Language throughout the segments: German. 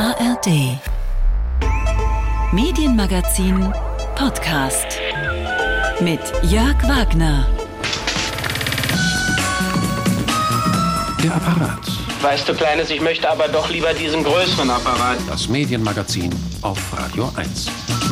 ARD Medienmagazin Podcast mit Jörg Wagner. Der Apparat. Weißt du, Kleines, ich möchte aber doch lieber diesen größeren Apparat. Das Medienmagazin auf Radio 1.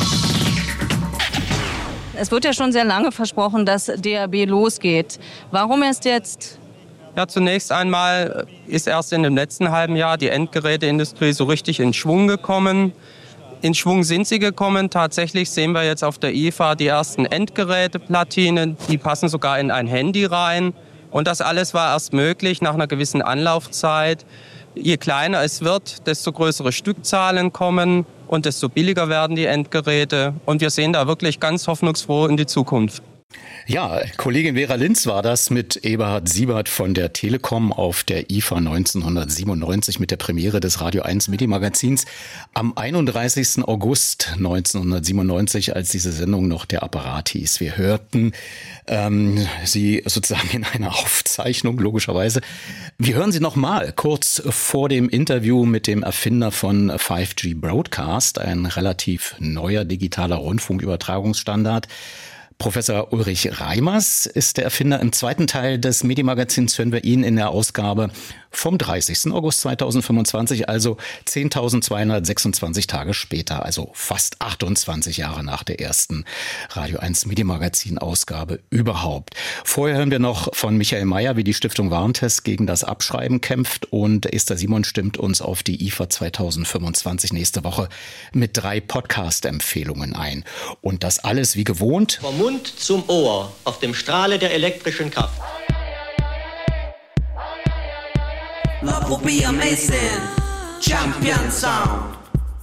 Es wird ja schon sehr lange versprochen, dass DAB losgeht. Warum erst jetzt? Ja, zunächst einmal ist erst in dem letzten halben Jahr die Endgeräteindustrie so richtig in Schwung gekommen. In Schwung sind sie gekommen. Tatsächlich sehen wir jetzt auf der IFA die ersten Endgeräteplatinen. Die passen sogar in ein Handy rein. Und das alles war erst möglich nach einer gewissen Anlaufzeit. Je kleiner es wird, desto größere Stückzahlen kommen und desto billiger werden die Endgeräte. Und wir sehen da wirklich ganz hoffnungsfroh in die Zukunft. Ja, Kollegin Vera Linz war das mit Eberhard Siebert von der Telekom auf der IFA 1997 mit der Premiere des Radio 1 Medienmagazins am 31. August 1997, als diese Sendung noch der Apparat hieß. Wir hörten sie sozusagen in einer Aufzeichnung, logischerweise. Wir hören sie nochmal kurz vor dem Interview mit dem Erfinder von 5G Broadcast, ein relativ neuer digitaler Rundfunkübertragungsstandard. Professor Ulrich Reimers ist der Erfinder. Im zweiten Teil des Medienmagazins hören wir ihn in der Ausgabe vom 30. August 2025, also 10.226 Tage später, also fast 28 Jahre nach der ersten Radio 1 Medienmagazin-Ausgabe überhaupt. Vorher hören wir noch von Michael Mayer, wie die Stiftung Warentest gegen das Abschreiben kämpft, und Esther Simon stimmt uns auf die IFA 2025 nächste Woche mit 3 Podcast-Empfehlungen ein. Und das alles wie gewohnt vom Mund zum Ohr auf dem Strahle der elektrischen Kraft. Love will be amazing. Champion Sound.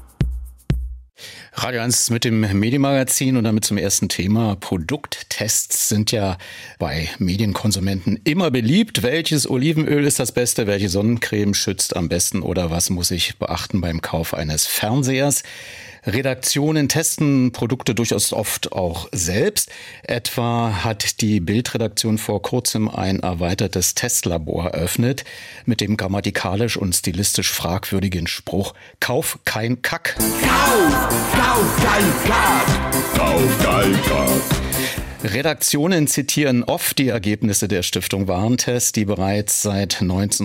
Radio 1 mit dem Medienmagazin und damit zum ersten Thema. Produkttests sind ja bei Medienkonsumenten immer beliebt. Welches Olivenöl ist das Beste? Welche Sonnencreme schützt am besten? Oder was muss ich beachten beim Kauf eines Fernsehers? Redaktionen testen Produkte durchaus oft auch selbst. Etwa hat die Bild-Redaktion vor kurzem ein erweitertes Testlabor eröffnet mit dem grammatikalisch und stilistisch fragwürdigen Spruch: Kauf kein Kack. Kauf kein Kack. Kauf kein Kack. Redaktionen zitieren oft die Ergebnisse der Stiftung Warentest, die bereits seit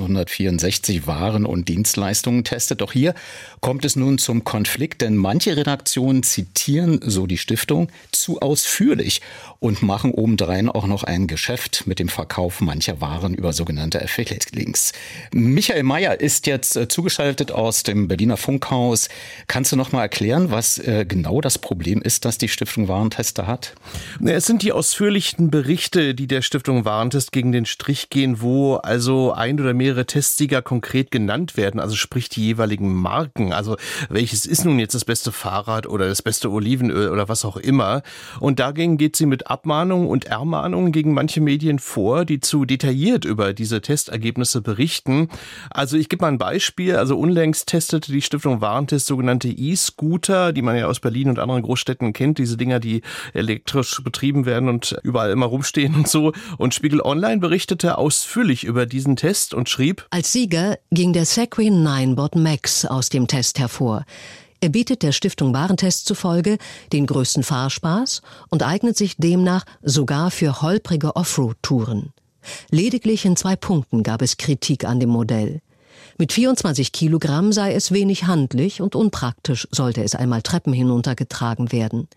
1964 Waren und Dienstleistungen testet. Doch hier kommt es nun zum Konflikt, denn manche Redaktionen zitieren, so die Stiftung, zu ausführlich und machen obendrein auch noch ein Geschäft mit dem Verkauf mancher Waren über sogenannte Affiliate-Links. Michael Mayer ist jetzt zugeschaltet aus dem Berliner Funkhaus. Kannst du noch mal erklären, was genau das Problem ist, das die Stiftung Warentest da hat? Es sind die ausführlichen Berichte, die der Stiftung Warentest gegen den Strich gehen, wo also ein oder mehrere Testsieger konkret genannt werden, also sprich die jeweiligen Marken. Also welches ist nun jetzt das beste Fahrrad oder das beste Olivenöl oder was auch immer. Und dagegen geht sie mit Abmahnungen und Ermahnungen gegen manche Medien vor, die zu detailliert über diese Testergebnisse berichten. Also ich gebe mal ein Beispiel. Also unlängst testete die Stiftung Warentest sogenannte E-Scooter, die man ja aus Berlin und anderen Großstädten kennt. Diese Dinger, die elektrisch betrieben werden und überall immer rumstehen und so. Und Spiegel Online berichtete ausführlich über diesen Test und schrieb: Als Sieger ging der Segway Ninebot Max aus dem Test hervor. Er bietet der Stiftung Warentest zufolge den größten Fahrspaß und eignet sich demnach sogar für holprige Offroad-Touren. Lediglich in 2 Punkten gab es Kritik an dem Modell. Mit 24 Kilogramm sei es wenig handlich und unpraktisch, sollte es einmal Treppen hinuntergetragen werden.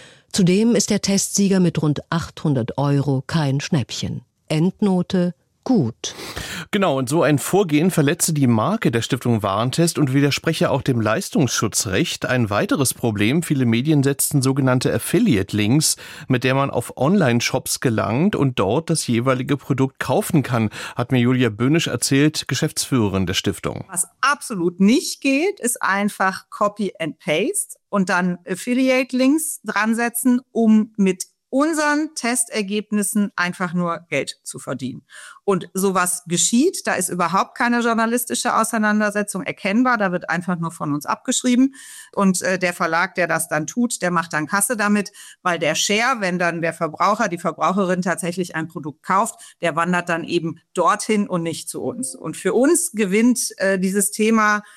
Zudem ist der Testsieger mit rund 800 € kein Schnäppchen. Endnote: gut. Genau, und so ein Vorgehen verletze die Marke der Stiftung Warentest und widerspreche auch dem Leistungsschutzrecht. Ein weiteres Problem: Viele Medien setzten sogenannte Affiliate-Links, mit der man auf Online-Shops gelangt und dort das jeweilige Produkt kaufen kann, hat mir Julia Böhnisch erzählt, Geschäftsführerin der Stiftung. Was absolut nicht geht, ist einfach Copy and Paste und dann Affiliate-Links dran setzen, um mit unseren Testergebnissen einfach nur Geld zu verdienen. Und sowas geschieht, da ist überhaupt keine journalistische Auseinandersetzung erkennbar, da wird einfach nur von uns abgeschrieben. Und der Verlag, der das dann tut, der macht dann Kasse damit, weil der Share, wenn dann der Verbraucher, die Verbraucherin tatsächlich ein Produkt kauft, der wandert dann eben dorthin und nicht zu uns. Und für uns gewinnt dieses Thema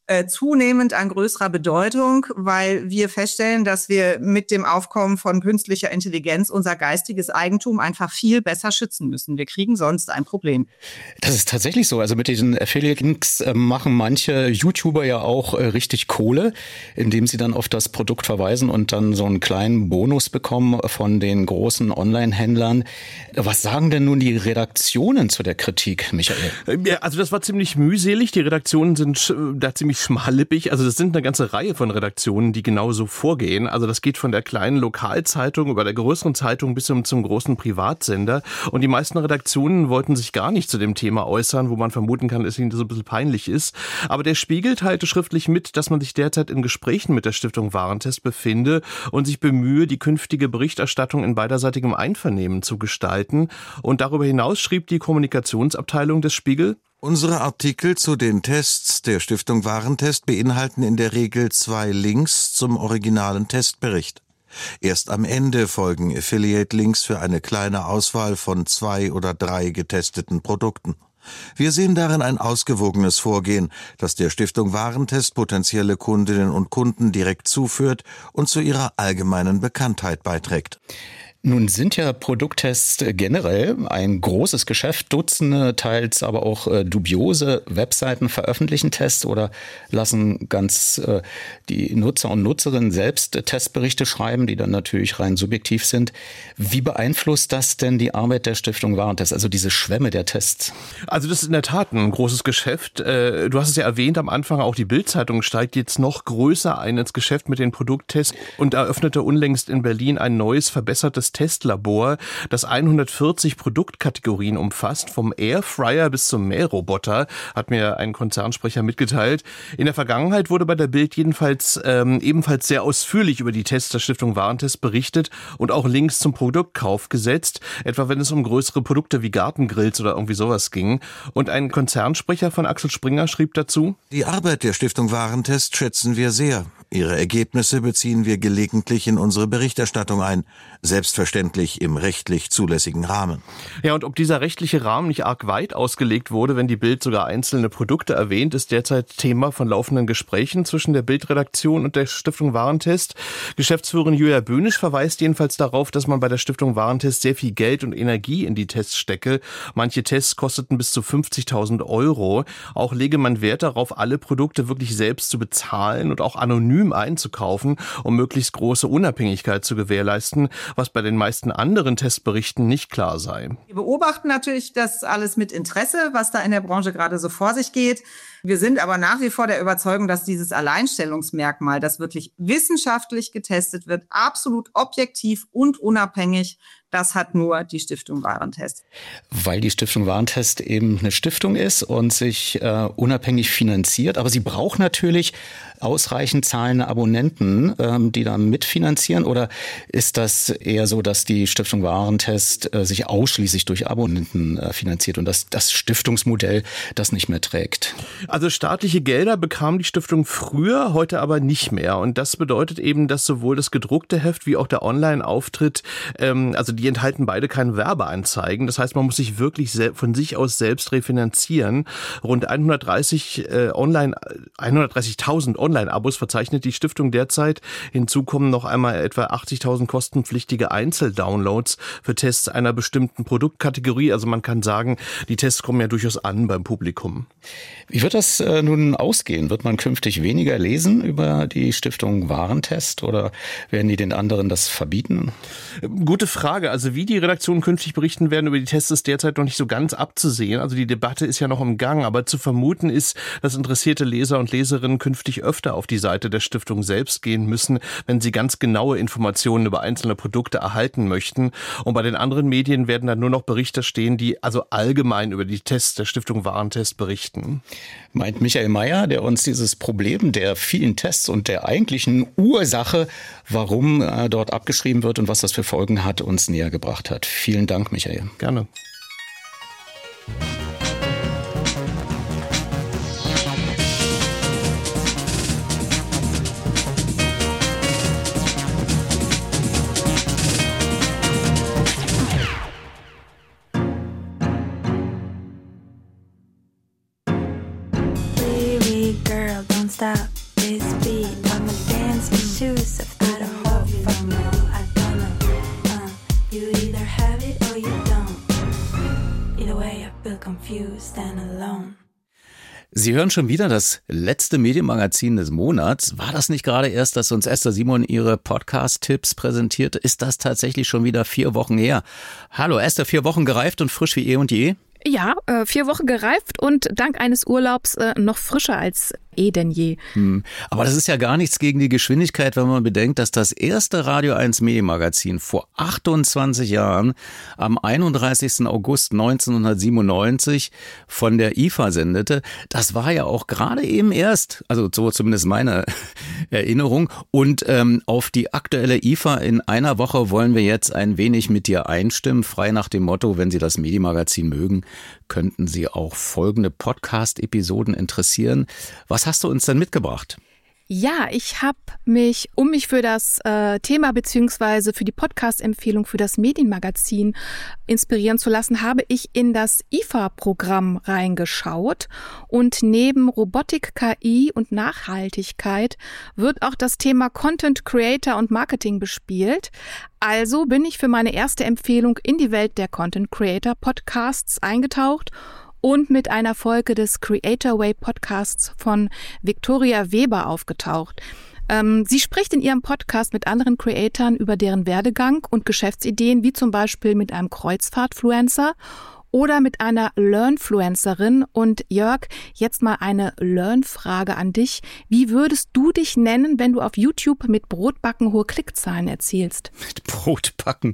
zunehmend an größerer Bedeutung, weil wir feststellen, dass wir mit dem Aufkommen von künstlicher Intelligenz unser geistiges Eigentum einfach viel besser schützen müssen. Wir kriegen sonst ein Problem. Das ist tatsächlich so. Also mit diesen Affiliate-Links machen manche YouTuber ja auch richtig Kohle, indem sie dann auf das Produkt verweisen und dann so einen kleinen Bonus bekommen von den großen Online-Händlern. Was sagen denn nun die Redaktionen zu der Kritik, Michael? Ja, also das war ziemlich mühselig. Die Redaktionen sind da ziemlich schmallippig. Also das sind eine ganze Reihe von Redaktionen, die genauso vorgehen. Also das geht von der kleinen Lokalzeitung über der größeren Zeitung bis hin zum großen Privatsender. Und die meisten Redaktionen wollten sich gar nicht zu dem Thema äußern, wo man vermuten kann, dass ihnen das ein bisschen peinlich ist. Aber der Spiegel teilte schriftlich mit, dass man sich derzeit in Gesprächen mit der Stiftung Warentest befinde und sich bemühe, die künftige Berichterstattung in beiderseitigem Einvernehmen zu gestalten. Und darüber hinaus schrieb die Kommunikationsabteilung des Spiegel: Unsere Artikel zu den Tests der Stiftung Warentest beinhalten in der Regel 2 Links zum originalen Testbericht. Erst am Ende folgen Affiliate-Links für eine kleine Auswahl von 2 oder 3 getesteten Produkten. Wir sehen darin ein ausgewogenes Vorgehen, das der Stiftung Warentest potenzielle Kundinnen und Kunden direkt zuführt und zu ihrer allgemeinen Bekanntheit beiträgt. Nun sind ja Produkttests generell ein großes Geschäft. Dutzende, teils aber auch dubiose Webseiten veröffentlichen Tests oder lassen ganz die Nutzer und Nutzerinnen selbst Testberichte schreiben, die dann natürlich rein subjektiv sind. Wie beeinflusst das denn die Arbeit der Stiftung Warentest, also diese Schwemme der Tests? Also das ist in der Tat ein großes Geschäft. Du hast es ja erwähnt am Anfang, auch die Bild-Zeitung steigt jetzt noch größer ein ins Geschäft mit den Produkttests und eröffnete unlängst in Berlin ein neues, verbessertes Testlabor, das 140 Produktkategorien umfasst, vom Airfryer bis zum Mähroboter, hat mir ein Konzernsprecher mitgeteilt. In der Vergangenheit wurde bei der Bild jedenfalls ebenfalls sehr ausführlich über die Tests der Stiftung Warentest berichtet und auch Links zum Produktkauf gesetzt, etwa wenn es um größere Produkte wie Gartengrills oder irgendwie sowas ging. Und ein Konzernsprecher von Axel Springer schrieb dazu: Die Arbeit der Stiftung Warentest schätzen wir sehr. Ihre Ergebnisse beziehen wir gelegentlich in unsere Berichterstattung ein, selbstverständlich im rechtlich zulässigen Rahmen. Ja, und ob dieser rechtliche Rahmen nicht arg weit ausgelegt wurde, wenn die Bild sogar einzelne Produkte erwähnt, ist derzeit Thema von laufenden Gesprächen zwischen der Bild-Redaktion und der Stiftung Warentest. Geschäftsführerin Julia Böhnisch verweist jedenfalls darauf, dass man bei der Stiftung Warentest sehr viel Geld und Energie in die Tests stecke. Manche Tests kosteten bis zu 50.000 €. Auch lege man Wert darauf, alle Produkte wirklich selbst zu bezahlen und auch anonym einzukaufen, um möglichst große Unabhängigkeit zu gewährleisten, was bei den meisten anderen Testberichten nicht klar sei. Wir beobachten natürlich das alles mit Interesse, was da in der Branche gerade so vor sich geht. Wir sind aber nach wie vor der Überzeugung, dass dieses Alleinstellungsmerkmal, das wirklich wissenschaftlich getestet wird, absolut objektiv und unabhängig, das hat nur die Stiftung Warentest. Weil die Stiftung Warentest eben eine Stiftung ist und sich unabhängig finanziert. Aber sie braucht natürlich ausreichend zahlende Abonnenten, die da mitfinanzieren. Oder ist das eher so, dass die Stiftung Warentest sich ausschließlich durch Abonnenten finanziert und dass das Stiftungsmodell das nicht mehr trägt? Also staatliche Gelder bekam die Stiftung früher, heute aber nicht mehr. Und das bedeutet eben, dass sowohl das gedruckte Heft wie auch der Online-Auftritt, also die enthalten beide keine Werbeanzeigen. Das heißt, man muss sich wirklich von sich aus selbst refinanzieren. Rund 130.000 Online-Abos verzeichnet die Stiftung derzeit. Hinzu kommen noch einmal etwa 80.000 kostenpflichtige Einzeldownloads für Tests einer bestimmten Produktkategorie. Also man kann sagen, die Tests kommen ja durchaus an beim Publikum. Wie wird das nun ausgehen? Wird man künftig weniger lesen über die Stiftung Warentest oder werden die den anderen das verbieten? Gute Frage. Also wie die Redaktionen künftig berichten werden über die Tests, ist derzeit noch nicht so ganz abzusehen. Also die Debatte ist ja noch im Gang, aber zu vermuten ist, dass interessierte Leser und Leserinnen künftig öfter auf die Seite der Stiftung selbst gehen müssen, wenn sie ganz genaue Informationen über einzelne Produkte erhalten möchten. Und bei den anderen Medien werden dann nur noch Berichte stehen, die also allgemein über die Tests der Stiftung Warentest berichten. Meint Michael Mayer, der uns dieses Problem der vielen Tests und der eigentlichen Ursache, warum dort abgeschrieben wird und was das für Folgen hat, uns näher gebracht hat. Vielen Dank, Michael. Gerne. confused and alone. Sie hören schon wieder das letzte Medienmagazin des Monats. War das nicht gerade erst, dass uns Esther Simon ihre Podcast-Tipps präsentierte? Ist das tatsächlich schon wieder 4 Wochen her? Hallo Esther, 4 Wochen gereift und frisch wie eh und je? Ja, 4 Wochen gereift und dank eines Urlaubs noch frischer als denn je. Aber das ist ja gar nichts gegen die Geschwindigkeit, wenn man bedenkt, dass das erste Radio 1 Medienmagazin vor 28 Jahren am 31. August 1997 von der IFA sendete. Das war ja auch gerade eben erst, also so zumindest meine Erinnerung. Und auf die aktuelle IFA in einer Woche wollen wir jetzt ein wenig mit dir einstimmen, frei nach dem Motto, wenn Sie das Medienmagazin mögen, könnten Sie auch folgende Podcast-Episoden interessieren. Was hast du uns denn mitgebracht? Ja, ich habe mich, um mich für das Thema beziehungsweise für die Podcast-Empfehlung für das Medienmagazin inspirieren zu lassen, habe ich in das IFA-Programm reingeschaut. Und neben Robotik, KI und Nachhaltigkeit wird auch das Thema Content Creator und Marketing bespielt. Also bin ich für meine erste Empfehlung in die Welt der Content Creator Podcasts eingetaucht und mit einer Folge des Creator Way Podcasts von Victoria Weber aufgetaucht. Sie spricht in ihrem Podcast mit anderen Creatoren über deren Werdegang und Geschäftsideen, wie zum Beispiel mit einem Kreuzfahrtfluencer oder mit einer Learnfluencerin. Und Jörg, jetzt mal eine Learn-Frage an dich. Wie würdest du dich nennen, wenn du auf YouTube mit Brotbacken hohe Klickzahlen erzielst? Mit Brotbacken?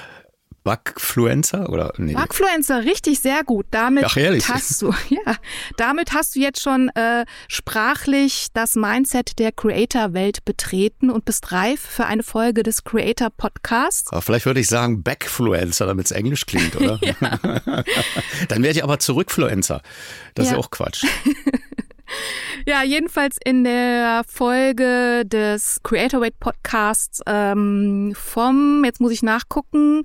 Backfluencer oder nee? Backfluencer, richtig, sehr gut. Damit hast du jetzt schon sprachlich das Mindset der Creator-Welt betreten und bist reif für eine Folge des Creator-Podcasts. Aber vielleicht würde ich sagen Backfluencer, damit es englisch klingt, oder? Dann werde ich aber Zurückfluencer. Das ist ja auch Quatsch. Ja, jedenfalls in der Folge des Creator Way Podcasts jetzt muss ich nachgucken,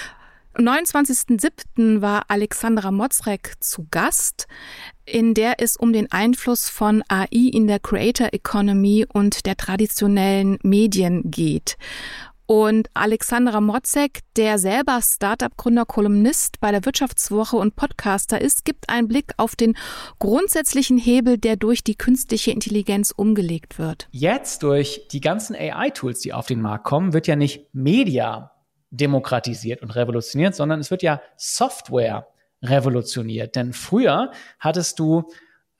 29.07. war Alexandra Motzrek zu Gast, in der es um den Einfluss von AI in der Creator Economy und der traditionellen Medien geht. Und Alexandra Motzek, der selber Startup-Gründer, Kolumnist bei der Wirtschaftswoche und Podcaster ist, gibt einen Blick auf den grundsätzlichen Hebel, der durch die künstliche Intelligenz umgelegt wird. Jetzt durch die ganzen AI-Tools, die auf den Markt kommen, wird ja nicht Media demokratisiert und revolutioniert, sondern es wird ja Software revolutioniert. Denn früher hattest du,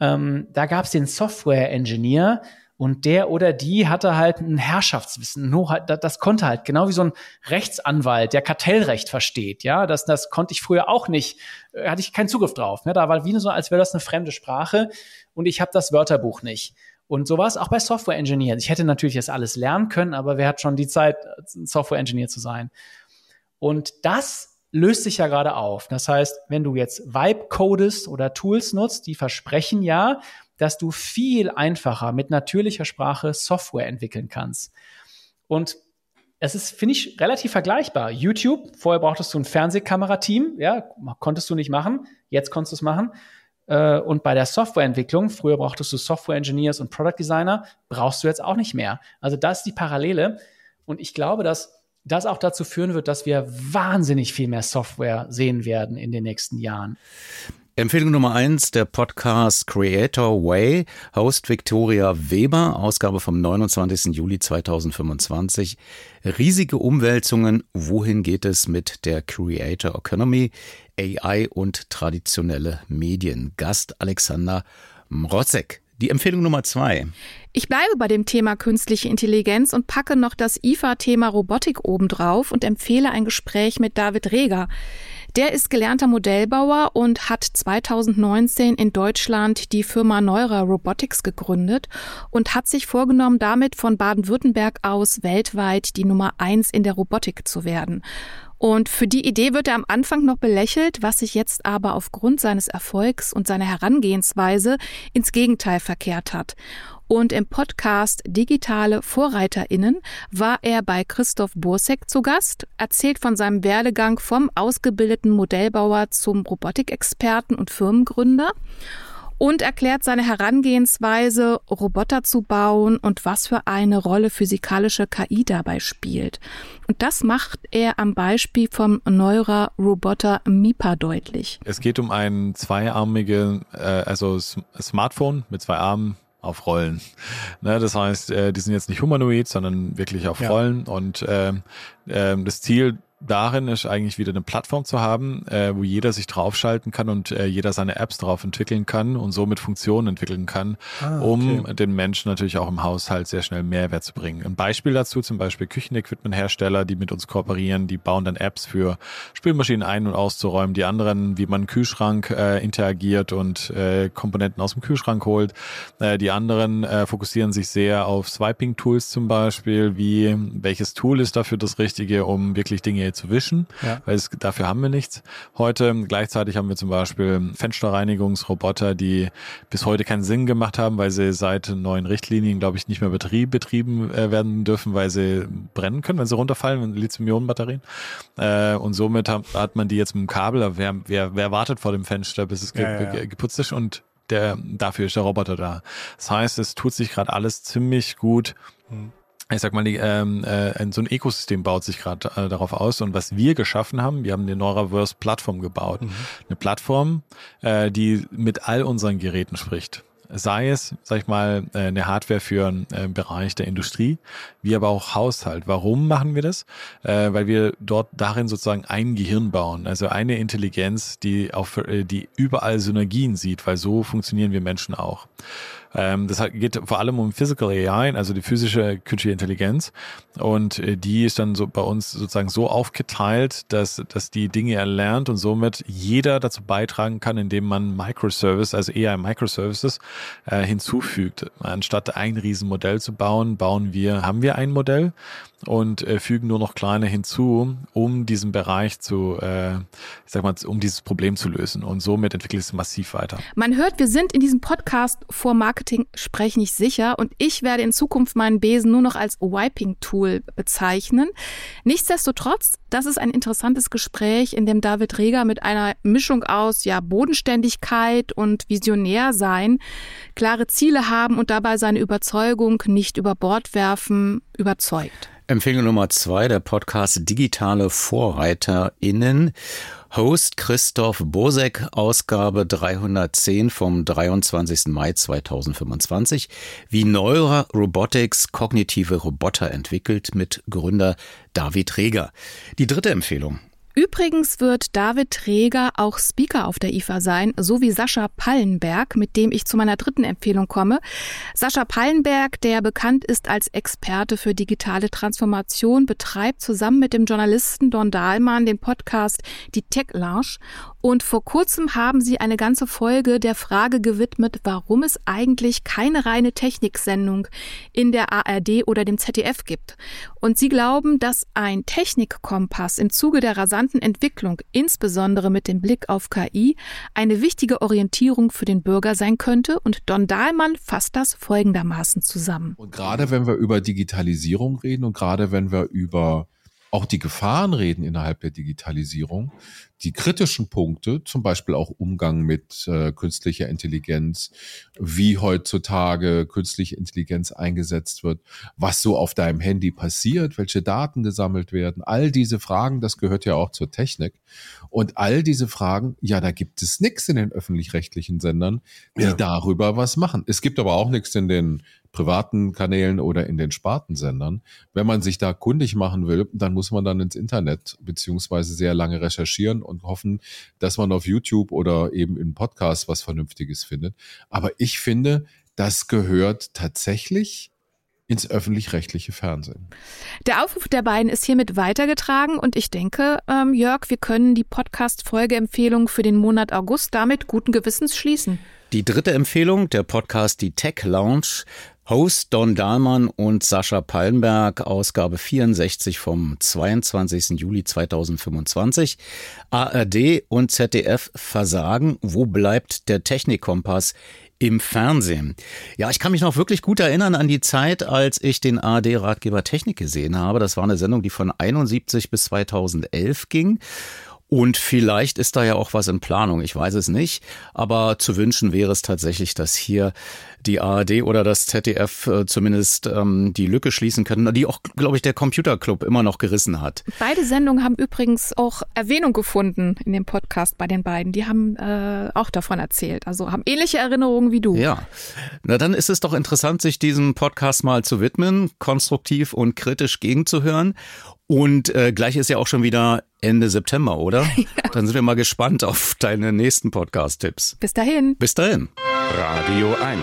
da gab es den Software-Engineer, und der oder die hatte halt ein Herrschaftswissen. Das konnte halt, genau wie so ein Rechtsanwalt, der Kartellrecht versteht. Ja, das konnte ich früher auch nicht, hatte ich keinen Zugriff drauf. Ne? Da war wie so, als wäre das eine fremde Sprache und ich habe das Wörterbuch nicht. Und so war es auch bei Software Engineers. Ich hätte natürlich das alles lernen können, aber wer hat schon die Zeit, Software Engineer zu sein? Und das löst sich ja gerade auf. Das heißt, wenn du jetzt Vibe codest oder Tools nutzt, die versprechen ja, dass du viel einfacher mit natürlicher Sprache Software entwickeln kannst. Und es ist, finde ich, relativ vergleichbar. YouTube, vorher brauchtest du ein Fernsehkamerateam, ja, konntest du nicht machen, jetzt konntest du es machen. Und bei der Softwareentwicklung, früher brauchtest du Software Engineers und Product Designer, brauchst du jetzt auch nicht mehr. Also das ist die Parallele. Und ich glaube, dass das auch dazu führen wird, dass wir wahnsinnig viel mehr Software sehen werden in den nächsten Jahren. Empfehlung Nummer 1, der Podcast Creator Way, Host Victoria Weber, Ausgabe vom 29. Juli 2025. Riesige Umwälzungen, wohin geht es mit der Creator Economy, AI und traditionelle Medien? Gast Alexandra Motzrek. Die Empfehlung Nummer 2. Ich bleibe bei dem Thema künstliche Intelligenz und packe noch das IFA-Thema Robotik obendrauf und empfehle ein Gespräch mit David Reger. Der ist gelernter Modellbauer und hat 2019 in Deutschland die Firma Neura Robotics gegründet und hat sich vorgenommen, damit von Baden-Württemberg aus weltweit die Nummer 1 in der Robotik zu werden. Und für die Idee wird er am Anfang noch belächelt, was sich jetzt aber aufgrund seines Erfolgs und seiner Herangehensweise ins Gegenteil verkehrt hat. Und im Podcast Digitale VorreiterInnen war er bei Christoph Bursek zu Gast, erzählt von seinem Werdegang vom ausgebildeten Modellbauer zum Robotikexperten und Firmengründer. und erklärt seine Herangehensweise, Roboter zu bauen und was für eine Rolle physikalische KI dabei spielt. Und das macht er am Beispiel vom Neura-Roboter Mipa deutlich. Es geht um ein zweiarmiges, Smartphone mit 2 Armen auf Rollen. Das heißt, die sind jetzt nicht humanoid, sondern wirklich auf Rollen. Und das Ziel darin ist eigentlich wieder eine Plattform zu haben, wo jeder sich draufschalten kann und jeder seine Apps drauf entwickeln kann und somit Funktionen entwickeln kann, um den Menschen natürlich auch im Haushalt sehr schnell Mehrwert zu bringen. Ein Beispiel dazu, zum Beispiel Küchenequipmenthersteller, die mit uns kooperieren, die bauen dann Apps für Spülmaschinen ein- und auszuräumen, die anderen, wie man einen Kühlschrank interagiert und Komponenten aus dem Kühlschrank holt. Die anderen fokussieren sich sehr auf Swiping-Tools zum Beispiel, welches Tool ist dafür das Richtige, um wirklich Dinge zu wischen, weil dafür haben wir nichts heute. Gleichzeitig haben wir zum Beispiel Fensterreinigungsroboter, die bis heute keinen Sinn gemacht haben, weil sie seit neuen Richtlinien, glaube ich, nicht mehr betrieben werden dürfen, weil sie brennen können, wenn sie runterfallen, Lithium-Ionen-Batterien. Und somit hat man die jetzt mit dem Kabel. Aber wer wartet vor dem Fenster, bis es geputzt ist? Und dafür ist der Roboter da. Das heißt, es tut sich gerade alles ziemlich gut. Ich sag mal, so ein Ökosystem baut sich gerade darauf aus. Und was wir geschaffen haben, wir haben eine Neuraverse-Plattform gebaut. Eine Plattform, die mit all unseren Geräten spricht. Sei es, sag ich mal, eine Hardware für einen Bereich der Industrie, wie aber auch Haushalt. Warum machen wir das? Weil wir darin sozusagen ein Gehirn bauen, also eine Intelligenz, die überall Synergien sieht, weil so funktionieren wir Menschen auch. Das geht vor allem um Physical AI, also die physische künstliche Intelligenz. Und die ist dann so bei uns sozusagen so aufgeteilt, dass die Dinge erlernt und somit jeder dazu beitragen kann, indem man Microservice, also AI Microservices hinzufügt. Anstatt ein Riesenmodell zu bauen, haben wir ein Modell und fügen nur noch kleine hinzu, um diesen Bereich um dieses Problem zu lösen. Und somit entwickelt es massiv weiter. Man hört, wir sind in diesem Podcast vor Marketing spreche nicht sicher und ich werde in Zukunft meinen Besen nur noch als Wiping-Tool bezeichnen. Nichtsdestotrotz, das ist ein interessantes Gespräch, in dem David Reger mit einer Mischung aus Bodenständigkeit und Visionärsein, klare Ziele haben und dabei seine Überzeugung nicht über Bord werfen, überzeugt. Empfehlung Nummer 2, der Podcast Digitale VorreiterInnen. Host Christoph Bosek, Ausgabe 310 vom 23. Mai 2025. Wie Neura Robotics kognitive Roboter entwickelt, mit Gründer David Reger. Die dritte Empfehlung. Übrigens wird David Reger auch Speaker auf der IFA sein, so wie Sascha Pallenberg, mit dem ich zu meiner dritten Empfehlung komme. Sascha Pallenberg, der bekannt ist als Experte für digitale Transformation, betreibt zusammen mit dem Journalisten Don Dahlmann den Podcast Die Tech Lounge. Und vor kurzem haben sie eine ganze Folge der Frage gewidmet, warum es eigentlich keine reine Techniksendung in der ARD oder dem ZDF gibt. Und sie glauben, dass ein Technikkompass im Zuge der rasanten Entwicklung, insbesondere mit dem Blick auf KI, eine wichtige Orientierung für den Bürger sein könnte. Und Don Dahlmann fasst das folgendermaßen zusammen. Und gerade wenn wir über Digitalisierung reden und gerade wenn wir über auch die Gefahren reden innerhalb der Digitalisierung, die kritischen Punkte, zum Beispiel auch Umgang mit künstlicher Intelligenz, wie heutzutage künstliche Intelligenz eingesetzt wird, was so auf deinem Handy passiert, welche Daten gesammelt werden, all diese Fragen, das gehört ja auch zur Technik. Und all diese Fragen, ja, da gibt es nichts in den öffentlich-rechtlichen Sendern, die darüber was machen. Es gibt aber auch nichts in den privaten Kanälen oder in den Spartensendern. Wenn man sich da kundig machen will, dann muss man dann ins Internet beziehungsweise sehr lange recherchieren und hoffen, dass man auf YouTube oder eben in Podcasts was Vernünftiges findet. Aber ich finde, das gehört tatsächlich ins öffentlich-rechtliche Fernsehen. Der Aufruf der beiden ist hiermit weitergetragen und ich denke, Jörg, wir können die Podcast-Folgeempfehlung für den Monat August damit guten Gewissens schließen. Die dritte Empfehlung, der Podcast Die Tech Lounge. Host Don Dahlmann und Sascha Pallenberg, Ausgabe 64 vom 22. Juli 2025. ARD und ZDF versagen. Wo bleibt der Technikkompass im Fernsehen? Ja, ich kann mich noch wirklich gut erinnern an die Zeit, als ich den ARD-Ratgeber Technik gesehen habe. Das war eine Sendung, die von 71 bis 2011 ging. Und vielleicht ist da ja auch was in Planung, ich weiß es nicht. Aber zu wünschen wäre es tatsächlich, dass hier die ARD oder das ZDF zumindest die Lücke schließen können, die auch, glaube ich, der Computerclub immer noch gerissen hat. Beide Sendungen haben übrigens auch Erwähnung gefunden in dem Podcast bei den beiden. Die haben auch davon erzählt, also haben ähnliche Erinnerungen wie du. Ja, na dann ist es doch interessant, sich diesem Podcast mal zu widmen, konstruktiv und kritisch gegenzuhören. Und gleich ist ja auch schon wieder Ende September, oder? Ja. Dann sind wir mal gespannt auf deine nächsten Podcast-Tipps. Bis dahin. Bis dahin. Radio 1.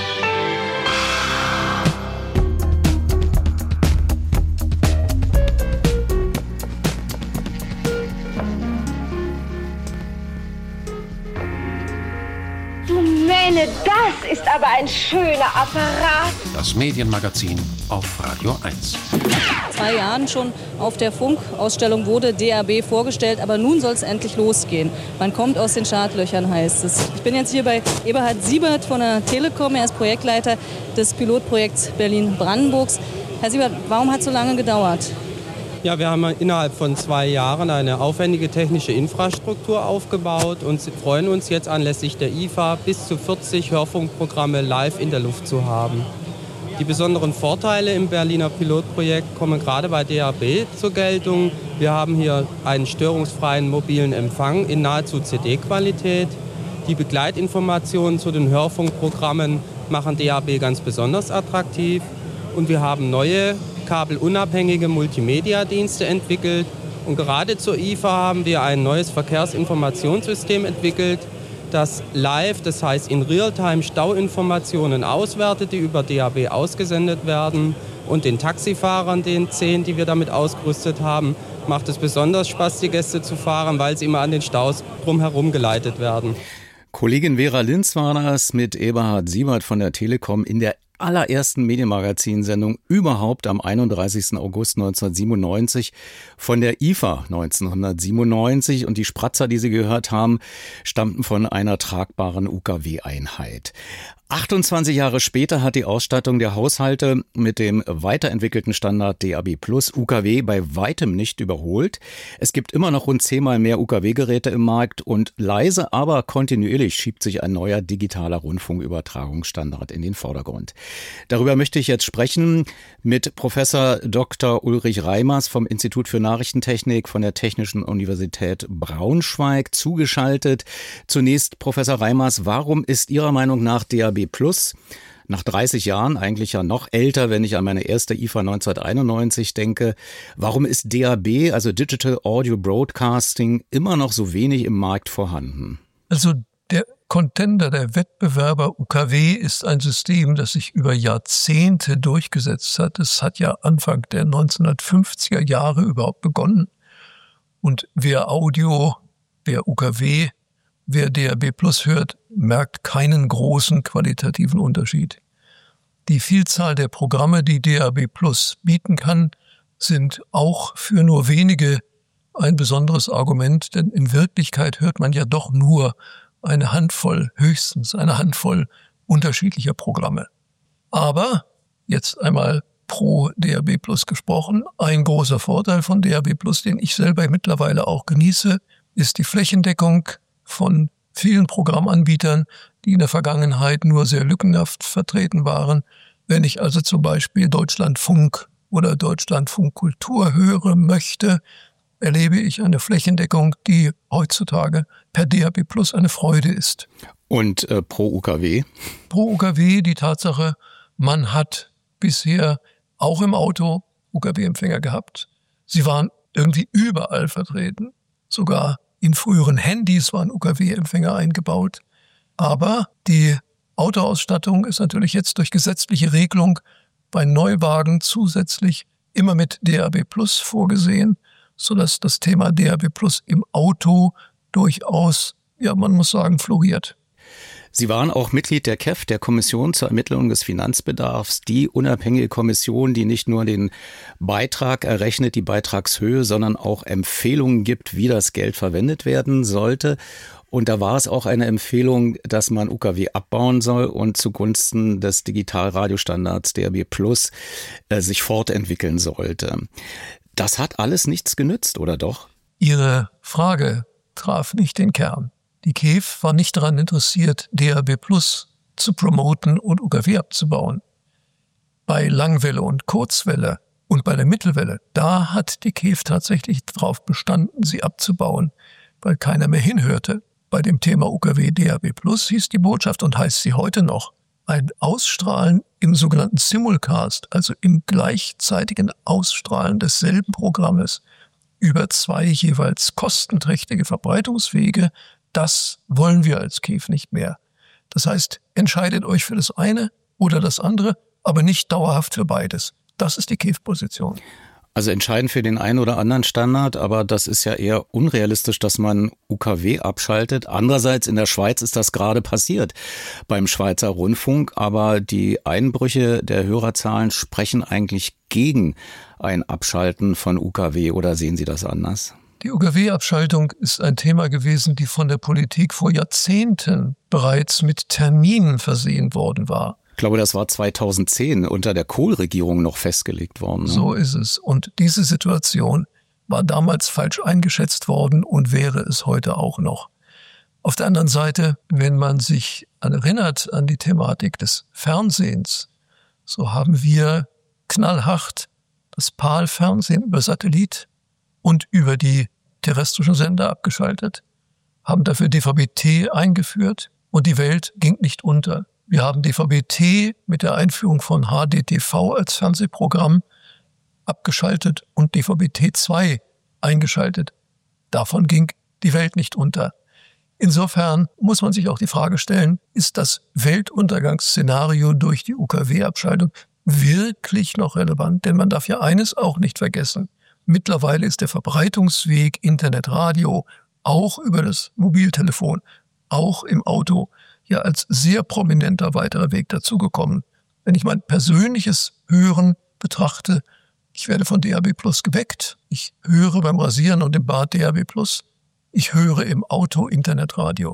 Du Mähne, das ist aber ein schöner Apparat. Das Medienmagazin auf Radio 1. 2 Jahren schon auf der Funkausstellung wurde DAB vorgestellt, aber nun soll es endlich losgehen. Man kommt aus den Startlöchern, heißt es. Ich bin jetzt hier bei Eberhard Siebert von der Telekom. Er ist Projektleiter des Pilotprojekts Berlin-Brandenburgs. Herr Siebert, warum hat es so lange gedauert? Ja, wir haben innerhalb von 2 Jahren eine aufwendige technische Infrastruktur aufgebaut und freuen uns jetzt anlässlich der IFA bis zu 40 Hörfunkprogramme live in der Luft zu haben. Die besonderen Vorteile im Berliner Pilotprojekt kommen gerade bei DAB zur Geltung. Wir haben hier einen störungsfreien mobilen Empfang in nahezu CD-Qualität. Die Begleitinformationen zu den Hörfunkprogrammen machen DAB ganz besonders attraktiv. Und wir haben neue, kabelunabhängige Multimedia-Dienste entwickelt. Und gerade zur IFA haben wir ein neues Verkehrsinformationssystem entwickelt, das live, das heißt in Realtime Stauinformationen auswertet, die über DAB ausgesendet werden. Und den Taxifahrern, den 10, die wir damit ausgerüstet haben, macht es besonders Spaß, die Gäste zu fahren, weil sie immer an den Staus drumherum geleitet werden. Kollegin Vera Linz war das mit Eberhard Siebert von der Telekom in der allerersten Medienmagazinsendung überhaupt am 31. August 1997 von der IFA 1997. Und die Spratzer, die Sie gehört haben, stammten von einer tragbaren UKW-Einheit. 28 Jahre später hat die Ausstattung der Haushalte mit dem weiterentwickelten Standard DAB+ UKW bei weitem nicht überholt. Es gibt immer noch rund 10-mal mehr UKW-Geräte im Markt und leise, aber kontinuierlich schiebt sich ein neuer digitaler Rundfunkübertragungsstandard in den Vordergrund. Darüber möchte ich jetzt sprechen mit Professor Dr. Ulrich Reimers vom Institut für Nachrichtentechnik von der Technischen Universität Braunschweig zugeschaltet. Zunächst, Professor Reimers, warum ist Ihrer Meinung nach DAB+ nach 30 Jahren, eigentlich ja noch älter, wenn ich an meine erste IFA 1991 denke, warum ist DAB, also Digital Audio Broadcasting, immer noch so wenig im Markt vorhanden? Also der Contender, der Wettbewerber UKW ist ein System, das sich über Jahrzehnte durchgesetzt hat. Es hat ja Anfang der 1950er Jahre überhaupt begonnen. Und wer Audio, wer UKW, wer DAB+ hört, merkt keinen großen qualitativen Unterschied. Die Vielzahl der Programme, die DAB+ bieten kann, sind auch für nur wenige ein besonderes Argument, denn in Wirklichkeit hört man ja doch nur eine Handvoll, höchstens eine Handvoll unterschiedlicher Programme. Aber, jetzt einmal pro DAB+ gesprochen, ein großer Vorteil von DAB+, den ich selber mittlerweile auch genieße, ist die Flächendeckung von vielen Programmanbietern, die in der Vergangenheit nur sehr lückenhaft vertreten waren. Wenn ich also zum Beispiel Deutschlandfunk oder Deutschlandfunk-Kultur hören möchte, erlebe ich eine Flächendeckung, die heutzutage per DAB+ eine Freude ist. Und pro UKW? Pro UKW die Tatsache, man hat bisher auch im Auto UKW-Empfänger gehabt. Sie waren irgendwie überall vertreten, sogar in früheren Handys waren UKW-Empfänger eingebaut. Aber die Autoausstattung ist natürlich jetzt durch gesetzliche Regelung bei Neuwagen zusätzlich immer mit DAB+ vorgesehen, sodass das Thema DAB+ im Auto durchaus, ja, man muss sagen, floriert. Sie waren auch Mitglied der KEF, der Kommission zur Ermittlung des Finanzbedarfs, die unabhängige Kommission, die nicht nur den Beitrag errechnet, die Beitragshöhe, sondern auch Empfehlungen gibt, wie das Geld verwendet werden sollte. Und da war es auch eine Empfehlung, dass man UKW abbauen soll und zugunsten des Digitalradiostandards DAB+ sich fortentwickeln sollte. Das hat alles nichts genützt, oder doch? Ihre Frage traf nicht den Kern. Die KEF war nicht daran interessiert, DAB+ zu promoten und UKW abzubauen. Bei Langwelle und Kurzwelle und bei der Mittelwelle, da hat die KEF tatsächlich darauf bestanden, sie abzubauen, weil keiner mehr hinhörte. Bei dem Thema UKW DAB+ hieß die Botschaft und heißt sie heute noch, ein Ausstrahlen im sogenannten Simulcast, also im gleichzeitigen Ausstrahlen desselben Programmes über 2 jeweils kostenträchtige Verbreitungswege, das wollen wir als KEF nicht mehr. Das heißt, entscheidet euch für das eine oder das andere, aber nicht dauerhaft für beides. Das ist die KEF-Position. Also entscheidend für den einen oder anderen Standard, aber das ist ja eher unrealistisch, dass man UKW abschaltet. Andererseits in der Schweiz ist das gerade passiert beim Schweizer Rundfunk, aber die Einbrüche der Hörerzahlen sprechen eigentlich gegen ein Abschalten von UKW, oder sehen Sie das anders? Die UKW-Abschaltung ist ein Thema gewesen, die von der Politik vor Jahrzehnten bereits mit Terminen versehen worden war. Ich glaube, das war 2010 unter der Kohl-Regierung noch festgelegt worden. Ne? So ist es. Und diese Situation war damals falsch eingeschätzt worden und wäre es heute auch noch. Auf der anderen Seite, wenn man sich erinnert an die Thematik des Fernsehens, so haben wir knallhart das PAL-Fernsehen über Satellit und über die terrestrischen Sender abgeschaltet, haben dafür DVB-T eingeführt und die Welt ging nicht unter. Wir haben DVB-T mit der Einführung von HDTV als Fernsehprogramm abgeschaltet und DVB-T2 eingeschaltet. Davon ging die Welt nicht unter. Insofern muss man sich auch die Frage stellen, ist das Weltuntergangsszenario durch die UKW-Abschaltung wirklich noch relevant? Denn man darf ja eines auch nicht vergessen. Mittlerweile ist der Verbreitungsweg Internetradio auch über das Mobiltelefon, auch im Auto, ja als sehr prominenter weiterer Weg dazugekommen. Wenn ich mein persönliches Hören betrachte, ich werde von DAB+ geweckt, ich höre beim Rasieren und im Bad DAB+, ich höre im Auto Internetradio.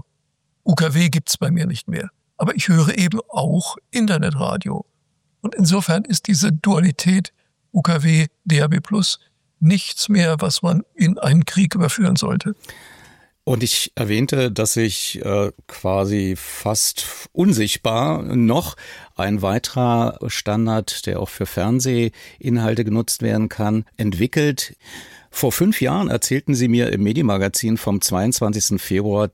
UKW gibt's bei mir nicht mehr, aber ich höre eben auch Internetradio. Und insofern ist diese Dualität UKW, DAB+ nichts mehr, was man in einen Krieg überführen sollte. Und ich erwähnte, dass sich quasi fast unsichtbar noch ein weiterer Standard, der auch für Fernsehinhalte genutzt werden kann, entwickelt. Vor 5 Jahren erzählten Sie mir im Medienmagazin vom 22. Februar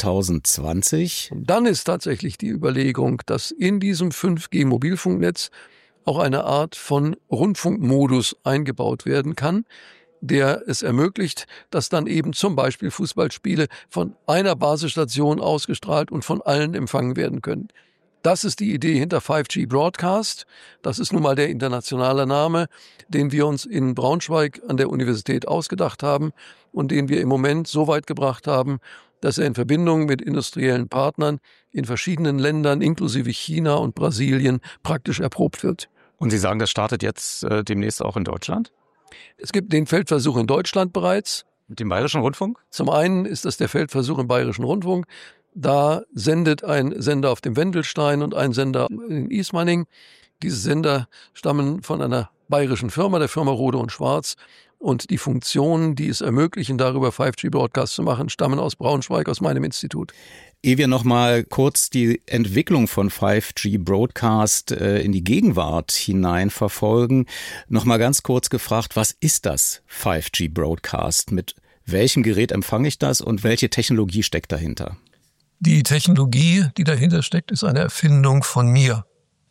2020. Dann ist tatsächlich die Überlegung, dass in diesem 5G-Mobilfunknetz auch eine Art von Rundfunkmodus eingebaut werden kann, der es ermöglicht, dass dann eben zum Beispiel Fußballspiele von einer Basisstation ausgestrahlt und von allen empfangen werden können. Das ist die Idee hinter 5G Broadcast. Das ist nun mal der internationale Name, den wir uns in Braunschweig an der Universität ausgedacht haben und den wir im Moment so weit gebracht haben, dass er in Verbindung mit industriellen Partnern in verschiedenen Ländern, inklusive China und Brasilien, praktisch erprobt wird. Und Sie sagen, das startet jetzt demnächst auch in Deutschland? Es gibt den Feldversuch in Deutschland bereits. Mit dem Bayerischen Rundfunk? Zum einen ist das der Feldversuch im Bayerischen Rundfunk. Da sendet ein Sender auf dem Wendelstein und ein Sender in Ismaning. Diese Sender stammen von einer bayerischen Firma, der Firma Rohde & Schwarz. Und die Funktionen, die es ermöglichen, darüber 5G-Broadcast zu machen, stammen aus Braunschweig, aus meinem Institut. Ehe wir noch mal kurz die Entwicklung von 5G-Broadcast in die Gegenwart hinein verfolgen, noch mal ganz kurz gefragt, was ist das 5G-Broadcast? Mit welchem Gerät empfange ich das und welche Technologie steckt dahinter? Die Technologie, die dahinter steckt, ist eine Erfindung von mir.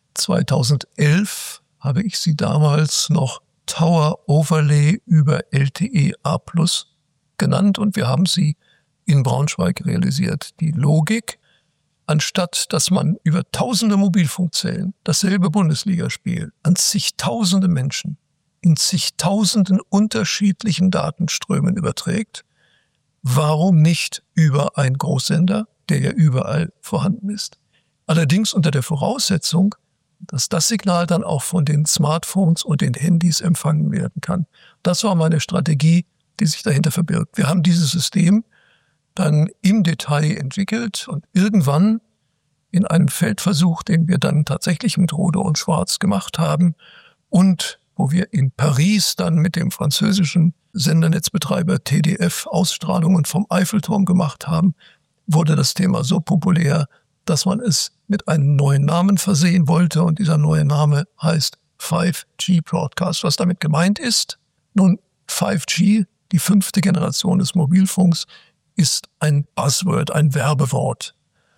2011 habe ich sie damals noch Tower Overlay über LTE A+ genannt und wir haben sie in Braunschweig realisiert. Die Logik, anstatt dass man über tausende Mobilfunkzellen dasselbe Bundesligaspiel an zigtausende Menschen in zigtausenden unterschiedlichen Datenströmen überträgt, warum nicht über einen Großsender, der ja überall vorhanden ist? Allerdings unter der Voraussetzung, dass das Signal dann auch von den Smartphones und den Handys empfangen werden kann. Das war meine Strategie, die sich dahinter verbirgt. Wir haben dieses System dann im Detail entwickelt und irgendwann in einem Feldversuch, den wir dann tatsächlich mit Rohde & Schwarz gemacht haben und wo wir in Paris dann mit dem französischen Sendernetzbetreiber TDF Ausstrahlungen vom Eiffelturm gemacht haben, wurde das Thema so populär, dass man es mit einem neuen Namen versehen wollte. Und dieser neue Name heißt 5G Broadcast. Was damit gemeint ist? Nun, 5G, die 5. Generation des Mobilfunks, ist ein Buzzword, ein Werbewort.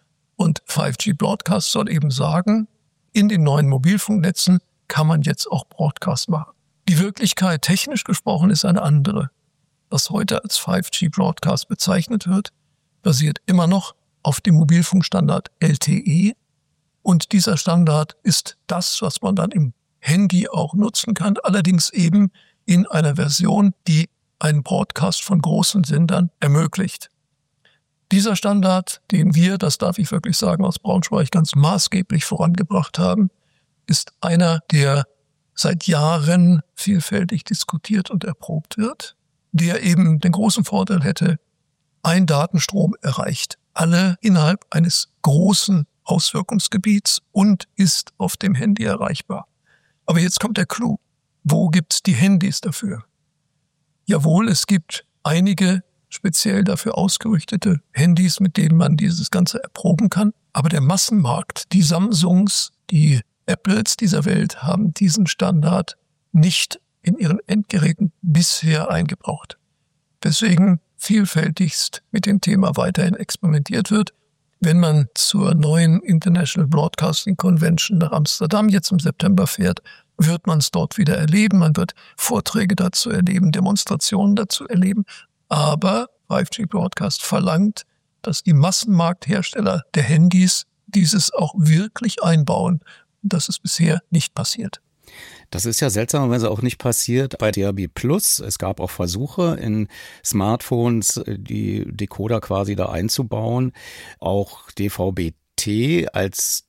Und 5G Broadcast soll eben sagen, in den neuen Mobilfunknetzen kann man jetzt auch Broadcast machen. Die Wirklichkeit, technisch gesprochen, ist eine andere. Was heute als 5G Broadcast bezeichnet wird, basiert immer noch auf dem Mobilfunkstandard LTE. Und dieser Standard ist das, was man dann im Handy auch nutzen kann, allerdings eben in einer Version, die einen Broadcast von großen Sendern ermöglicht. Dieser Standard, den wir, das darf ich wirklich sagen, aus Braunschweig ganz maßgeblich vorangebracht haben, ist einer, der seit Jahren vielfältig diskutiert und erprobt wird, der eben den großen Vorteil hätte, ein Datenstrom erreicht alle innerhalb eines großen Auswirkungsgebiets und ist auf dem Handy erreichbar. Aber jetzt kommt der Clou. Wo gibt's die Handys dafür? Jawohl, es gibt einige speziell dafür ausgerichtete Handys, mit denen man dieses Ganze erproben kann. Aber der Massenmarkt, die Samsungs, die Apples dieser Welt haben diesen Standard nicht in ihren Endgeräten bisher eingebaut. Deswegen vielfältigst mit dem Thema weiterhin experimentiert wird. Wenn man zur neuen International Broadcasting Convention nach Amsterdam jetzt im September fährt, wird man es dort wieder erleben. Man wird Vorträge dazu erleben, Demonstrationen dazu erleben. Aber 5G Broadcast verlangt, dass die Massenmarkthersteller der Handys dieses auch wirklich einbauen. Das ist bisher nicht passiert. Das ist ja seltsamerweise auch nicht passiert bei DAB+. Es gab auch Versuche, in Smartphones die Decoder quasi da einzubauen. Auch DVB-T als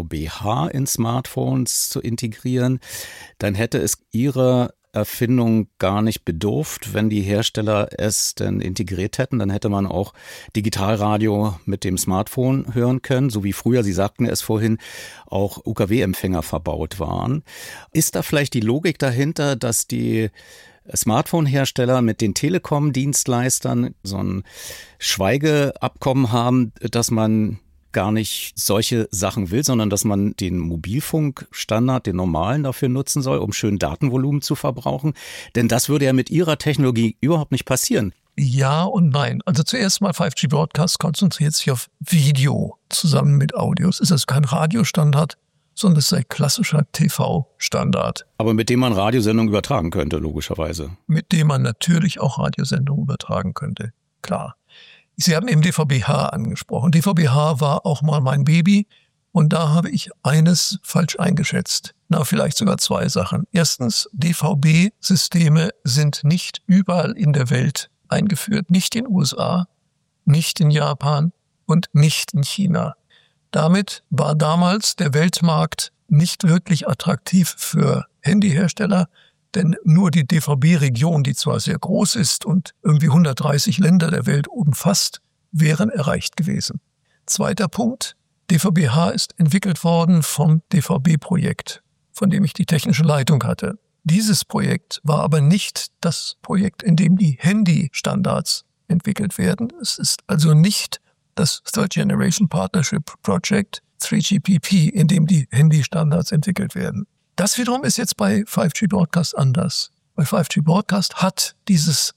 DVB-H in Smartphones zu integrieren. Dann hätte es ihre Erfindung gar nicht bedurft, wenn die Hersteller es denn integriert hätten. Dann hätte man auch Digitalradio mit dem Smartphone hören können, so wie früher, Sie sagten es vorhin, auch UKW-Empfänger verbaut waren. Ist da vielleicht die Logik dahinter, dass die Smartphone-Hersteller mit den Telekom-Dienstleistern so ein Schweigeabkommen haben, dass man gar nicht solche Sachen will, sondern dass man den Mobilfunkstandard, den normalen, dafür nutzen soll, um schön Datenvolumen zu verbrauchen? Denn das würde ja mit Ihrer Technologie überhaupt nicht passieren. Ja und nein. Also zuerst mal 5G Broadcast konzentriert sich auf Video zusammen mit Audio. Es ist also kein Radiostandard, sondern es ist ein klassischer TV-Standard. Aber mit dem man Radiosendungen übertragen könnte, logischerweise. Mit dem man natürlich auch Radiosendungen übertragen könnte, klar. Sie haben eben DVB-H angesprochen. DVB-H war auch mal mein Baby und da habe ich eines falsch eingeschätzt. Na, vielleicht sogar zwei Sachen. Erstens, DVB-Systeme sind nicht überall in der Welt eingeführt. Nicht in den USA, nicht in Japan und nicht in China. Damit war damals der Weltmarkt nicht wirklich attraktiv für Handyhersteller, denn nur die DVB-Region, die zwar sehr groß ist und irgendwie 130 Länder der Welt umfasst, wären erreicht gewesen. Zweiter Punkt, DVB-H ist entwickelt worden vom DVB-Projekt, von dem ich die technische Leitung hatte. Dieses Projekt war aber nicht das Projekt, in dem die Handy-Standards entwickelt werden. Es ist also nicht das Third Generation Partnership Project 3GPP, in dem die Handy-Standards entwickelt werden. Das wiederum ist jetzt bei 5G Broadcast anders. Bei 5G Broadcast hat dieses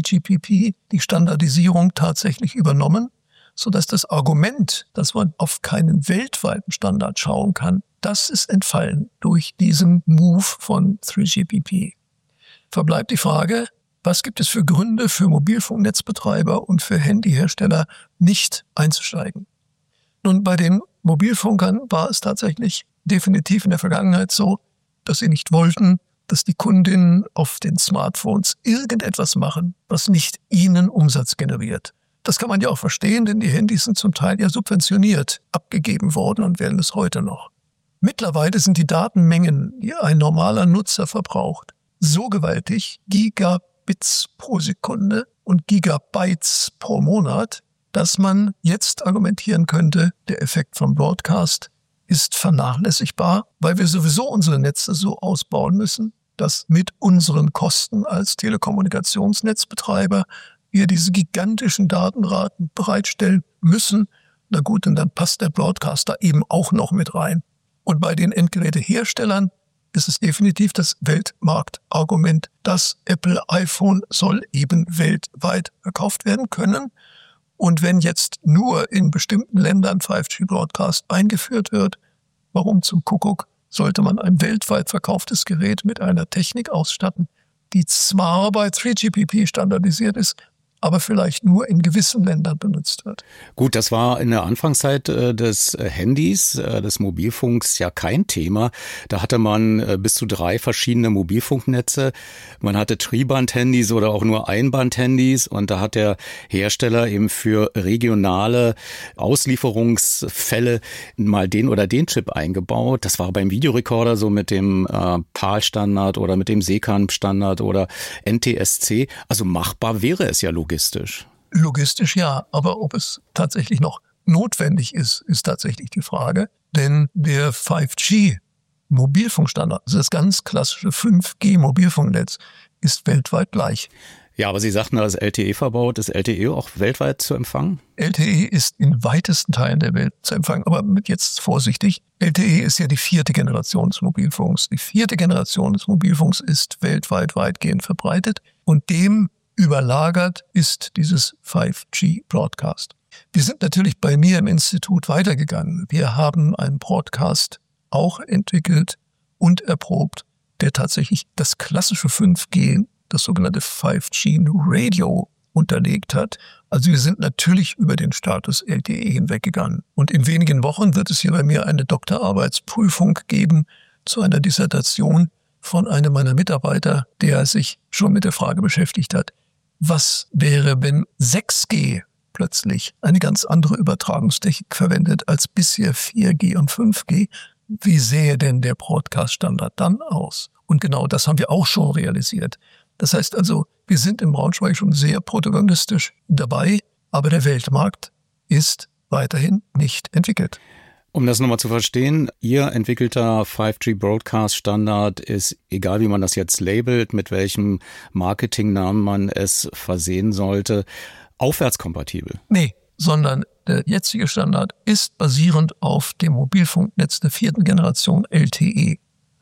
3GPP die Standardisierung tatsächlich übernommen, sodass das Argument, dass man auf keinen weltweiten Standard schauen kann, das ist entfallen durch diesen Move von 3GPP. Verbleibt die Frage, was gibt es für Gründe für Mobilfunknetzbetreiber und für Handyhersteller nicht einzusteigen? Nun, bei den Mobilfunkern war es tatsächlich definitiv in der Vergangenheit so, dass sie nicht wollten, dass die Kundinnen auf den Smartphones irgendetwas machen, was nicht ihnen Umsatz generiert. Das kann man ja auch verstehen, denn die Handys sind zum Teil ja subventioniert abgegeben worden und werden es heute noch. Mittlerweile sind die Datenmengen, die ein normaler Nutzer verbraucht, so gewaltig, Gigabits pro Sekunde und Gigabytes pro Monat, dass man jetzt argumentieren könnte, der Effekt vom Broadcast ist vernachlässigbar, weil wir sowieso unsere Netze so ausbauen müssen, dass mit unseren Kosten als Telekommunikationsnetzbetreiber wir diese gigantischen Datenraten bereitstellen müssen. Na gut, und dann passt der Broadcaster eben auch noch mit rein. Und bei den Endgeräteherstellern ist es definitiv das Weltmarktargument. Das Apple iPhone soll eben weltweit verkauft werden können. Und wenn jetzt nur in bestimmten Ländern 5G-Broadcast eingeführt wird, warum zum Kuckuck sollte man ein weltweit verkauftes Gerät mit einer Technik ausstatten, die zwar bei 3GPP standardisiert ist, aber vielleicht nur in gewissen Ländern benutzt wird. Gut, das war in der Anfangszeit des Handys, des Mobilfunks ja kein Thema. Da hatte man bis zu 3 verschiedene Mobilfunknetze. Man hatte Triband-Handys oder auch nur Einband-Handys und da hat der Hersteller eben für regionale Auslieferungsfälle mal den oder den Chip eingebaut. Das war beim Videorekorder so mit dem PAL-Standard oder mit dem SECAM-Standard oder NTSC. Also machbar wäre es ja logistisch. Logistisch ja, aber ob es tatsächlich noch notwendig ist, ist tatsächlich die Frage. Denn der 5G-Mobilfunkstandard, also das ganz klassische 5G-Mobilfunknetz, ist weltweit gleich. Ja, aber Sie sagten, da ist LTE verbaut. Ist LTE auch weltweit zu empfangen? LTE ist in weitesten Teilen der Welt zu empfangen, aber jetzt vorsichtig. LTE ist ja die 4. Generation des Mobilfunks. Die 4. Generation des Mobilfunks ist weltweit weitgehend verbreitet und dem überlagert ist dieses 5G-Broadcast. Wir sind natürlich bei mir im Institut weitergegangen. Wir haben einen Broadcast auch entwickelt und erprobt, der tatsächlich das klassische 5G, das sogenannte 5G-Radio unterlegt hat. Also wir sind natürlich über den Status LTE hinweggegangen. Und in wenigen Wochen wird es hier bei mir eine Doktorarbeitsprüfung geben zu einer Dissertation von einem meiner Mitarbeiter, der sich schon mit der Frage beschäftigt hat, was wäre, wenn 6G plötzlich eine ganz andere Übertragungstechnik verwendet als bisher 4G und 5G? Wie sähe denn der Broadcast-Standard dann aus? Und genau das haben wir auch schon realisiert. Das heißt also, wir sind im Braunschweig schon sehr protagonistisch dabei, aber der Weltmarkt ist weiterhin nicht entwickelt. Um das nochmal zu verstehen, Ihr entwickelter 5G-Broadcast-Standard ist, egal wie man das jetzt labelt, mit welchem Marketingnamen man es versehen sollte, aufwärtskompatibel? Nee, sondern der jetzige Standard ist basierend auf dem Mobilfunknetz der 4. Generation LTE.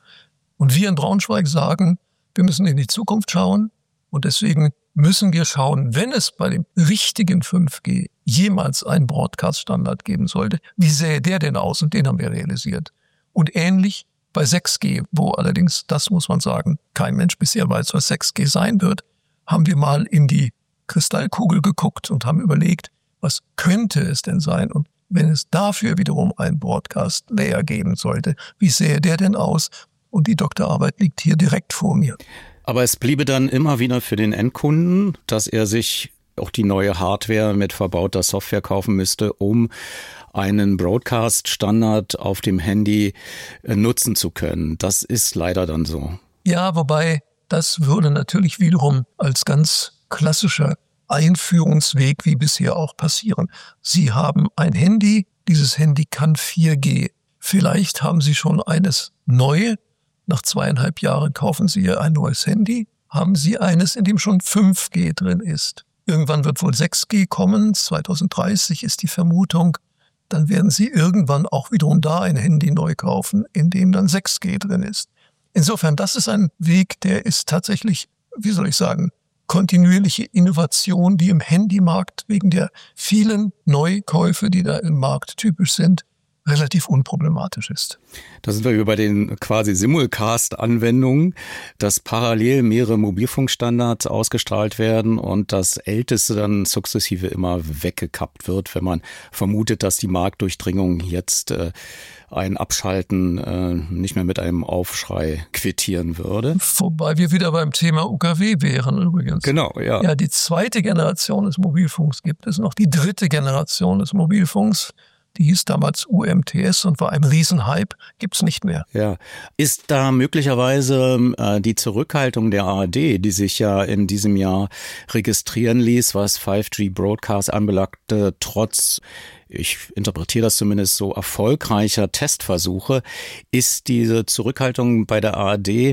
Und wir in Braunschweig sagen, wir müssen in die Zukunft schauen und deswegen müssen wir schauen, wenn es bei dem richtigen 5G jemals einen Broadcast-Standard geben sollte, wie sähe der denn aus? Und den haben wir realisiert. Und ähnlich bei 6G, wo allerdings, das muss man sagen, kein Mensch bisher weiß, was 6G sein wird, haben wir mal in die Kristallkugel geguckt und haben überlegt, was könnte es denn sein? Und wenn es dafür wiederum einen Broadcast-Layer geben sollte, wie sähe der denn aus? Und die Doktorarbeit liegt hier direkt vor mir. Aber es bliebe dann immer wieder für den Endkunden, dass er sich auch die neue Hardware mit verbauter Software kaufen müsste, um einen Broadcast-Standard auf dem Handy nutzen zu können. Das ist leider dann so. Ja, wobei das würde natürlich wiederum als ganz klassischer Einführungsweg wie bisher auch passieren. Sie haben ein Handy, dieses Handy kann 4G. Vielleicht haben Sie schon eines neu. Nach 2,5 Jahren kaufen Sie ein neues Handy. Haben Sie eines, in dem schon 5G drin ist. Irgendwann wird wohl 6G kommen. 2030 ist die Vermutung. Dann werden Sie irgendwann auch wiederum da ein Handy neu kaufen, in dem dann 6G drin ist. Insofern, das ist ein Weg, der ist tatsächlich, wie soll ich sagen, kontinuierliche Innovation, die im Handymarkt wegen der vielen Neukäufe, die da im Markt typisch sind, relativ unproblematisch ist. Da sind wir bei den quasi Simulcast-Anwendungen, dass parallel mehrere Mobilfunkstandards ausgestrahlt werden und das Älteste dann sukzessive immer weggekappt wird, wenn man vermutet, dass die Marktdurchdringung jetzt ein Abschalten nicht mehr mit einem Aufschrei quittieren würde. Wobei wir wieder beim Thema UKW wären übrigens. Genau, ja. Ja, die 2. Generation des Mobilfunks gibt es noch. Die 3. Generation des Mobilfunks, die hieß damals UMTS und war ein Riesenhype, gibt's nicht mehr. Ja. Ist da möglicherweise die Zurückhaltung der ARD, die sich ja in diesem Jahr registrieren ließ, was 5G-Broadcast anbelangte, trotz, ich interpretiere das zumindest so, erfolgreicher Testversuche, ist diese Zurückhaltung bei der ARD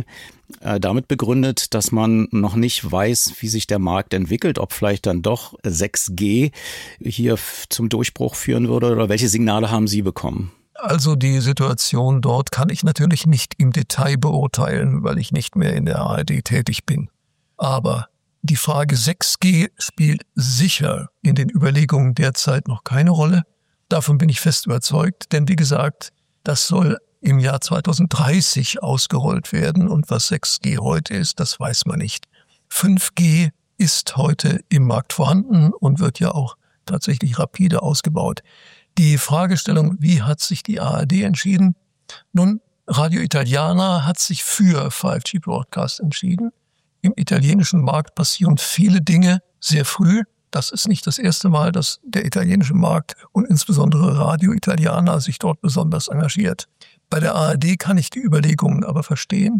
damit begründet, dass man noch nicht weiß, wie sich der Markt entwickelt, ob vielleicht dann doch 6G hier zum Durchbruch führen würde, oder welche Signale haben Sie bekommen? Also die Situation dort kann ich natürlich nicht im Detail beurteilen, weil ich nicht mehr in der ARD tätig bin. Aber die Frage 6G spielt sicher in den Überlegungen derzeit noch keine Rolle. Davon bin ich fest überzeugt, denn wie gesagt, das soll im Jahr 2030 ausgerollt werden und was 6G heute ist, das weiß man nicht. 5G ist heute im Markt vorhanden und wird ja auch tatsächlich rapide ausgebaut. Die Fragestellung, wie hat sich die ARD entschieden? Nun, Radio Italiana hat sich für 5G Broadcast entschieden. Im italienischen Markt passieren viele Dinge sehr früh. Das ist nicht das erste Mal, dass der italienische Markt und insbesondere Radio Italiana sich dort besonders engagiert. Bei der ARD kann ich die Überlegungen aber verstehen,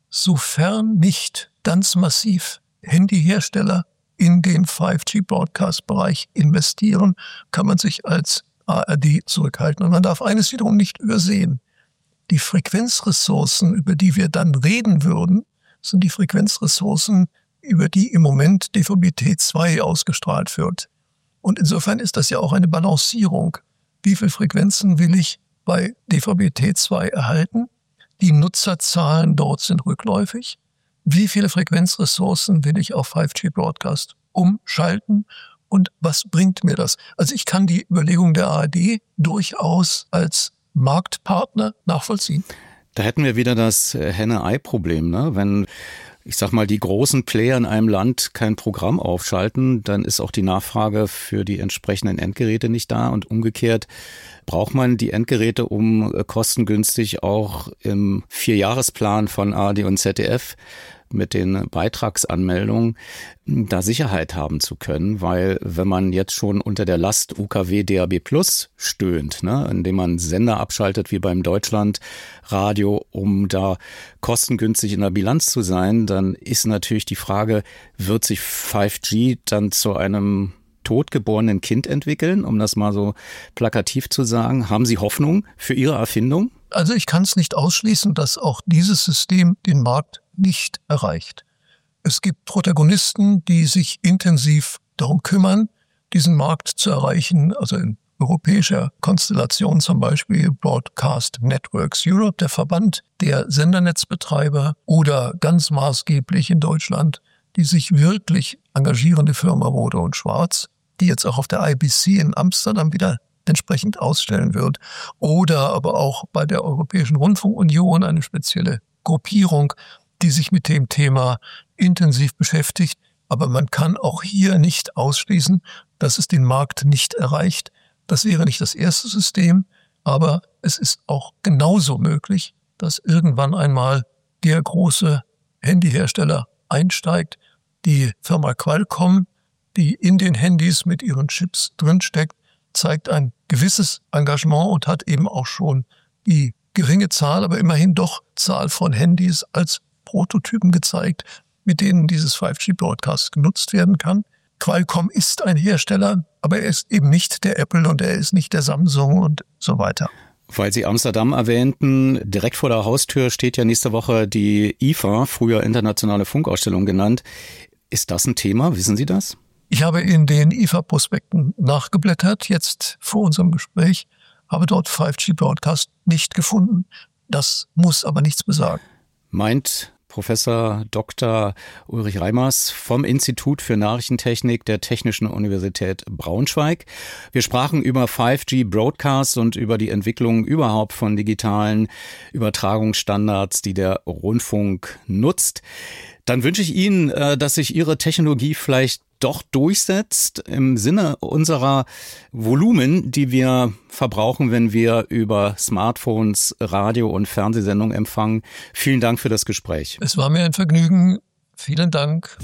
sofern nicht ganz massiv Handyhersteller in den 5G-Broadcast-Bereich investieren, kann man sich als ARD zurückhalten. Und man darf eines wiederum nicht übersehen. Die Frequenzressourcen, über die wir dann reden würden, sind die Frequenzressourcen, über die im Moment DVB-T2 ausgestrahlt wird. Und insofern ist das ja auch eine Balancierung. Wie viele Frequenzen will ich bei DVB-T2 erhalten? Die Nutzerzahlen dort sind rückläufig. Wie viele Frequenzressourcen will ich auf 5G-Broadcast umschalten? Und was bringt mir das? Also ich kann die Überlegung der ARD durchaus als Marktpartner nachvollziehen. Da hätten wir wieder das Henne-Ei-Problem, ne? Wenn, ich sag mal, die großen Player in einem Land kein Programm aufschalten, dann ist auch die Nachfrage für die entsprechenden Endgeräte nicht da. Und umgekehrt braucht man die Endgeräte, um kostengünstig auch im 4-Jahresplan von ARD und ZDF mit den Beitragsanmeldungen da Sicherheit haben zu können, weil wenn man jetzt schon unter der Last UKW DAB+ stöhnt, ne, indem man Sender abschaltet wie beim Deutschlandradio, um da kostengünstig in der Bilanz zu sein, dann ist natürlich die Frage, wird sich 5G dann zu einem totgeborenen Kind entwickeln, um das mal so plakativ zu sagen? Haben Sie Hoffnung für Ihre Erfindung? Also ich kann es nicht ausschließen, dass auch dieses System den Markt nicht erreicht. Es gibt Protagonisten, die sich intensiv darum kümmern, diesen Markt zu erreichen, also in europäischer Konstellation zum Beispiel Broadcast Networks Europe, der Verband der Sendernetzbetreiber, oder ganz maßgeblich in Deutschland die sich wirklich engagierende Firma Rohde und Schwarz, die jetzt auch auf der IBC in Amsterdam wieder entsprechend ausstellen wird, oder aber auch bei der Europäischen Rundfunkunion eine spezielle Gruppierung, die sich mit dem Thema intensiv beschäftigt. Aber man kann auch hier nicht ausschließen, dass es den Markt nicht erreicht. Das wäre nicht das erste System, aber es ist auch genauso möglich, dass irgendwann einmal der große Handyhersteller einsteigt. Die Firma Qualcomm, die in den Handys mit ihren Chips drinsteckt, zeigt ein gewisses Engagement und hat eben auch schon die geringe Zahl, aber immerhin doch Zahl von Handys als Prototypen gezeigt, mit denen dieses 5G-Broadcast genutzt werden kann. Qualcomm ist ein Hersteller, aber er ist eben nicht der Apple und er ist nicht der Samsung und so weiter. Weil Sie Amsterdam erwähnten, direkt vor der Haustür steht ja nächste Woche die IFA, früher Internationale Funkausstellung genannt. Ist das ein Thema? Wissen Sie das? Ich habe in den IFA-Prospekten nachgeblättert, jetzt vor unserem Gespräch, habe dort 5G-Broadcast nicht gefunden. Das muss aber nichts besagen. Meint Professor Dr. Ulrich Reimers vom Institut für Nachrichtentechnik der Technischen Universität Braunschweig. Wir sprachen über 5G Broadcast und über die Entwicklung überhaupt von digitalen Übertragungsstandards, die der Rundfunk nutzt. Dann wünsche ich Ihnen, dass sich Ihre Technologie vielleicht doch durchsetzt im Sinne unserer Volumen, die wir verbrauchen, wenn wir über Smartphones, Radio- und Fernsehsendungen empfangen. Vielen Dank für das Gespräch. Es war mir ein Vergnügen. Vielen Dank.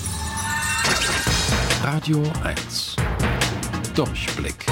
Radio 1. Durchblick.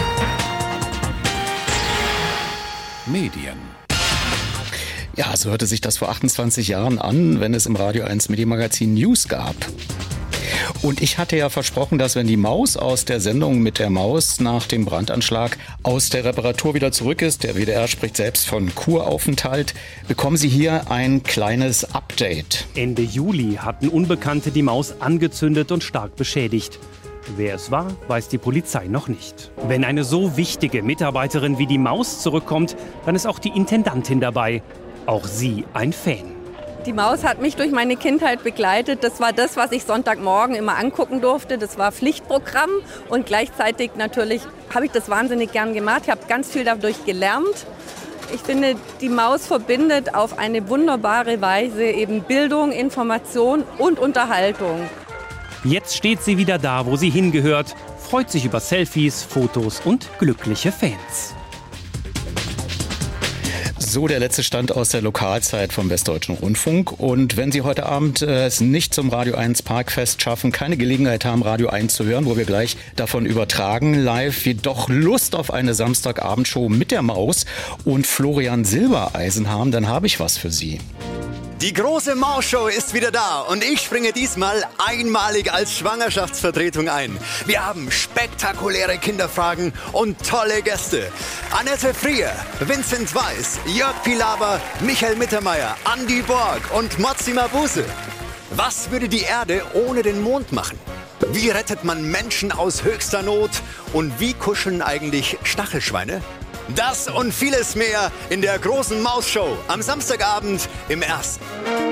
Medien. Ja, so hörte sich das vor 28 Jahren an, wenn es im Radio 1 Medienmagazin News gab. Und ich hatte ja versprochen, dass wenn die Maus aus der Sendung mit der Maus nach dem Brandanschlag aus der Reparatur wieder zurück ist, der WDR spricht selbst von Kuraufenthalt, bekommen Sie hier ein kleines Update. Ende Juli hatten Unbekannte die Maus angezündet und stark beschädigt. Wer es war, weiß die Polizei noch nicht. Wenn eine so wichtige Mitarbeiterin wie die Maus zurückkommt, dann ist auch die Intendantin dabei. Auch sie ein Fan. Die Maus hat mich durch meine Kindheit begleitet. Das war das, was ich Sonntagmorgen immer angucken durfte. Das war Pflichtprogramm und gleichzeitig natürlich habe ich das wahnsinnig gern gemacht. Ich habe ganz viel dadurch gelernt. Ich finde, die Maus verbindet auf eine wunderbare Weise eben Bildung, Information und Unterhaltung. Jetzt steht sie wieder da, wo sie hingehört, freut sich über Selfies, Fotos und glückliche Fans. So der letzte Stand aus der Lokalzeit vom Westdeutschen Rundfunk. Und wenn Sie heute Abend es nicht zum Radio 1 Parkfest schaffen, keine Gelegenheit haben, Radio 1 zu hören, wo wir gleich davon übertragen live, jedoch Lust auf eine Samstagabendshow mit der Maus und Florian Silbereisen haben, dann habe ich was für Sie. Die große Mausshow ist wieder da und ich springe diesmal einmalig als Schwangerschaftsvertretung ein. Wir haben spektakuläre Kinderfragen und tolle Gäste. Annette Frier, Vincent Weiss, Jörg Pilawa, Michael Mittermeier, Andi Borg und Mozzi Mabuse. Was würde die Erde ohne den Mond machen? Wie rettet man Menschen aus höchster Not? Und wie kuscheln eigentlich Stachelschweine? Das und vieles mehr in der großen Mausshow am Samstagabend im Ersten.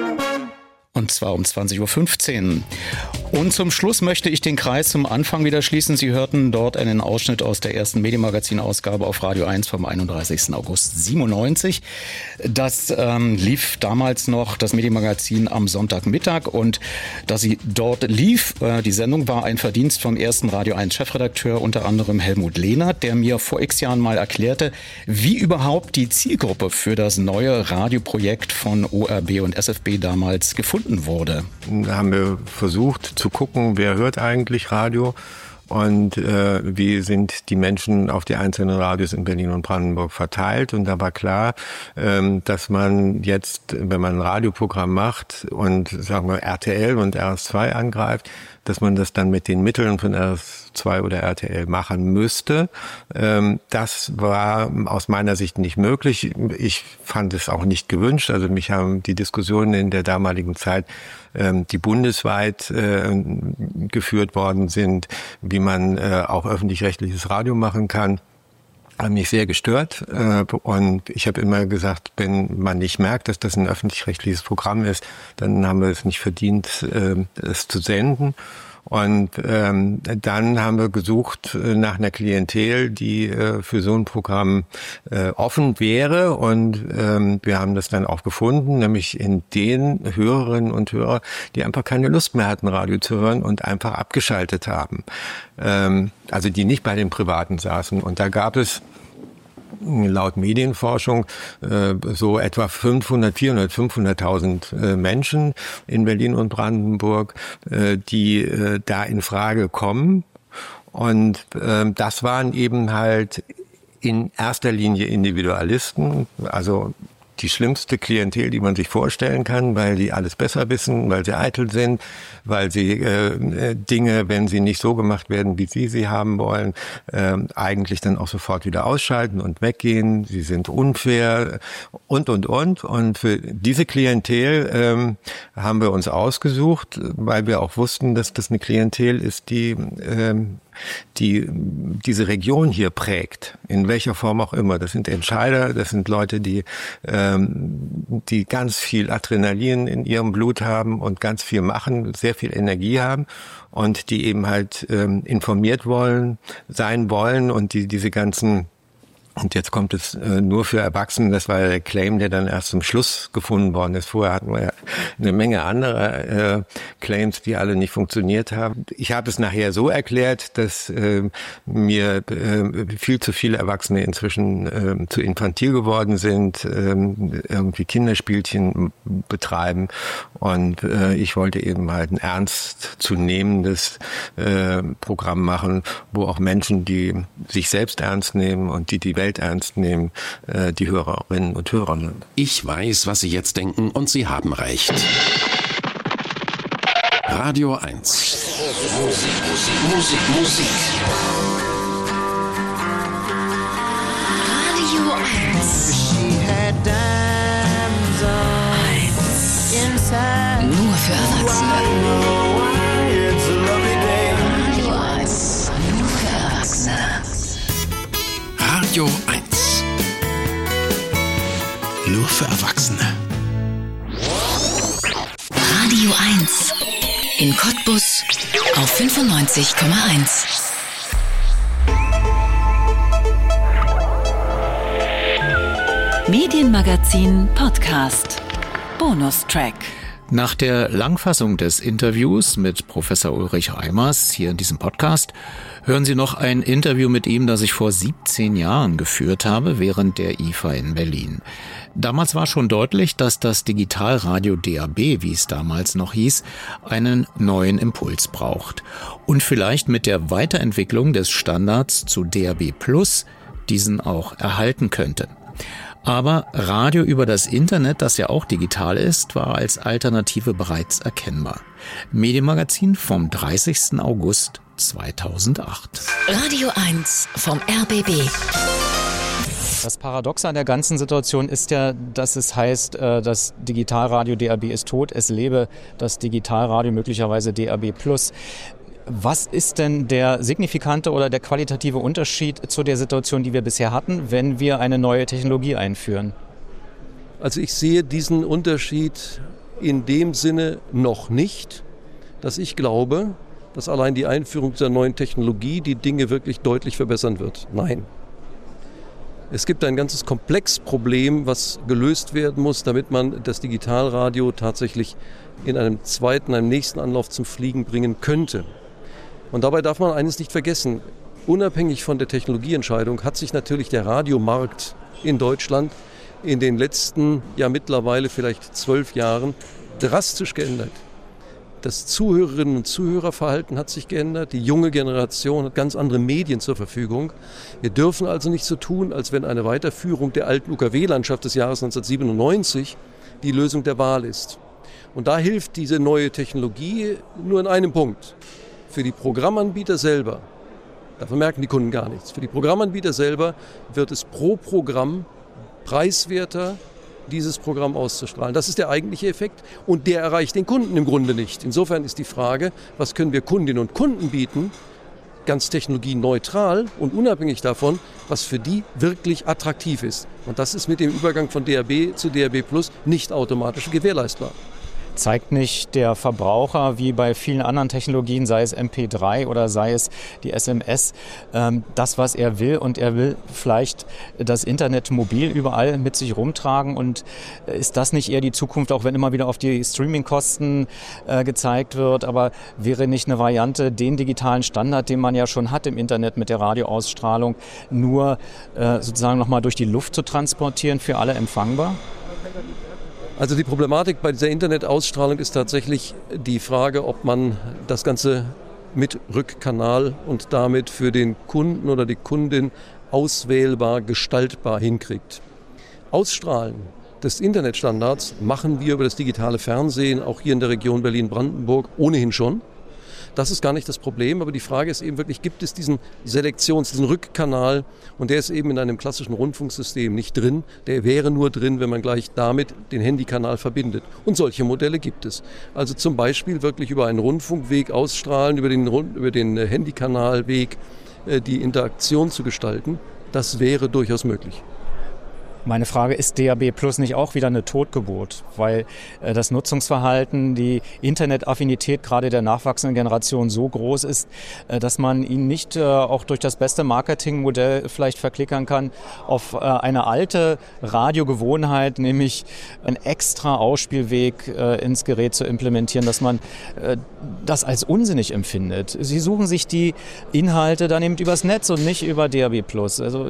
Und zwar um 20.15 Uhr. Und zum Schluss möchte ich den Kreis zum Anfang wieder schließen. Sie hörten dort einen Ausschnitt aus der ersten Medienmagazin-Ausgabe auf Radio 1 vom 31. August 97. Das lief damals noch, das Medienmagazin, am Sonntagmittag. Und dass sie dort lief, die Sendung war ein Verdienst vom ersten Radio 1 Chefredakteur, unter anderem Helmut Lehnert, der mir vor x Jahren mal erklärte, wie überhaupt die Zielgruppe für das neue Radioprojekt von ORB und SFB damals gefunden wurde. Da haben wir versucht zu gucken, wer hört eigentlich Radio und wie sind die Menschen auf die einzelnen Radios in Berlin und Brandenburg verteilt. Und da war klar, dass man jetzt, wenn man ein Radioprogramm macht und sagen wir RTL und RS2 angreift, dass man das dann mit den Mitteln von RS2 oder RTL machen müsste. Das war aus meiner Sicht nicht möglich. Ich fand es auch nicht gewünscht. Also mich haben die Diskussionen in der damaligen Zeit, die bundesweit geführt worden sind, wie man auch öffentlich-rechtliches Radio machen kann, haben mich sehr gestört. Und ich habe immer gesagt, wenn man nicht merkt, dass das ein öffentlich-rechtliches Programm ist, dann haben wir es nicht verdient, es zu senden. Und dann haben wir gesucht nach einer Klientel, die für so ein Programm offen wäre. Und wir haben das dann auch gefunden, nämlich in den Hörerinnen und Hörer, die einfach keine Lust mehr hatten, Radio zu hören und einfach abgeschaltet haben. Also die nicht bei den Privaten saßen. Und da gab es laut Medienforschung so etwa 500.000 Menschen in Berlin und Brandenburg, die da in Frage kommen. Und das waren eben halt in erster Linie Individualisten, also die schlimmste Klientel, die man sich vorstellen kann, weil die alles besser wissen, weil sie eitel sind, weil sie Dinge, wenn sie nicht so gemacht werden, wie sie haben wollen, eigentlich dann auch sofort wieder ausschalten und weggehen. Sie sind unfair und. Und für diese Klientel haben wir uns ausgesucht, weil wir auch wussten, dass das eine Klientel ist, die diese Region hier prägt, in welcher Form auch immer. Das sind Entscheider, das sind Leute, die ganz viel Adrenalin in ihrem Blut haben und ganz viel machen, sehr viel Energie haben und die eben halt informiert sein wollen und die diese ganzen. Und jetzt kommt es nur für Erwachsene, das war der Claim, der dann erst zum Schluss gefunden worden ist. Vorher hatten wir ja eine Menge anderer Claims, die alle nicht funktioniert haben. Ich habe es nachher so erklärt, dass mir viel zu viele Erwachsene inzwischen zu infantil geworden sind, irgendwie Kinderspielchen betreiben. Und ich wollte eben halt ein ernstzunehmendes Programm machen, wo auch Menschen, die sich selbst ernst nehmen und die Welt ernst nehmen, die Hörerinnen und Hörer. Ich weiß, was Sie jetzt denken und Sie haben recht. Radio 1. Radio 1. Nur für Erwachsene. Radio 1. Nur für Erwachsene. Radio 1. Nur für Erwachsene. Radio 1. In Cottbus auf 95,1. Medienmagazin Podcast. Bonustrack. Nach der Langfassung des Interviews mit Professor Ulrich Reimers hier in diesem Podcast hören Sie noch ein Interview mit ihm, das ich vor 17 Jahren geführt habe, während der IFA in Berlin. Damals war schon deutlich, dass das Digitalradio DAB, wie es damals noch hieß, einen neuen Impuls braucht. Und vielleicht mit der Weiterentwicklung des Standards zu DAB+ diesen auch erhalten könnte. Aber Radio über das Internet, das ja auch digital ist, war als Alternative bereits erkennbar. Medienmagazin vom 30. August 2008. Radio 1 vom RBB. Das Paradoxe an der ganzen Situation ist ja, dass es heißt, das Digitalradio DAB ist tot, es lebe das Digitalradio, möglicherweise DAB+. Was ist denn der signifikante oder der qualitative Unterschied zu der Situation, die wir bisher hatten, wenn wir eine neue Technologie einführen? Also ich sehe diesen Unterschied in dem Sinne noch nicht, dass ich glaube, dass allein die Einführung dieser neuen Technologie die Dinge wirklich deutlich verbessern wird. Nein. Es gibt ein ganzes Komplexproblem, was gelöst werden muss, damit man das Digitalradio tatsächlich in einem nächsten Anlauf zum Fliegen bringen könnte. Und dabei darf man eines nicht vergessen. Unabhängig von der Technologieentscheidung hat sich natürlich der Radiomarkt in Deutschland in den letzten, ja mittlerweile vielleicht 12 Jahren drastisch geändert. Das Zuhörerinnen- und Zuhörerverhalten hat sich geändert. Die junge Generation hat ganz andere Medien zur Verfügung. Wir dürfen also nicht so tun, als wenn eine Weiterführung der alten UKW-Landschaft des Jahres 1997 die Lösung der Wahl ist. Und da hilft diese neue Technologie nur in einem Punkt. Für die Programmanbieter selber, davon merken die Kunden gar nichts, für die Programmanbieter selber wird es pro Programm preiswerter, dieses Programm auszustrahlen. Das ist der eigentliche Effekt und der erreicht den Kunden im Grunde nicht. Insofern ist die Frage, was können wir Kundinnen und Kunden bieten, ganz technologieneutral und unabhängig davon, was für die wirklich attraktiv ist. Und das ist mit dem Übergang von DAB zu DAB+ nicht automatisch gewährleistbar. Zeigt nicht der Verbraucher, wie bei vielen anderen Technologien, sei es MP3 oder sei es die SMS, das, was er will, und er will vielleicht das Internet mobil überall mit sich rumtragen, und ist das nicht eher die Zukunft, auch wenn immer wieder auf die Streamingkosten gezeigt wird, aber wäre nicht eine Variante, den digitalen Standard, den man ja schon hat im Internet mit der Radioausstrahlung, nur sozusagen nochmal durch die Luft zu transportieren, für alle empfangbar? Also die Problematik bei dieser Internetausstrahlung ist tatsächlich die Frage, ob man das Ganze mit Rückkanal und damit für den Kunden oder die Kundin auswählbar, gestaltbar hinkriegt. Ausstrahlen des Internetstandards machen wir über das digitale Fernsehen, auch hier in der Region Berlin-Brandenburg, ohnehin schon. Das ist gar nicht das Problem, aber die Frage ist eben wirklich, gibt es diesen diesen Rückkanal, und der ist eben in einem klassischen Rundfunksystem nicht drin. Der wäre nur drin, wenn man gleich damit den Handykanal verbindet. Und solche Modelle gibt es. Also zum Beispiel wirklich über einen Rundfunkweg ausstrahlen, über den Handykanalweg die Interaktion zu gestalten. Das wäre durchaus möglich. Meine Frage, ist DAB+ nicht auch wieder eine Totgeburt? Weil das Nutzungsverhalten, die Internetaffinität gerade der nachwachsenden Generation so groß ist, dass man ihn nicht auch durch das beste Marketingmodell vielleicht verklickern kann auf eine alte Radiogewohnheit, nämlich einen extra Ausspielweg ins Gerät zu implementieren, dass man das als unsinnig empfindet. Sie suchen sich die Inhalte dann eben übers Netz und nicht über DAB+. Also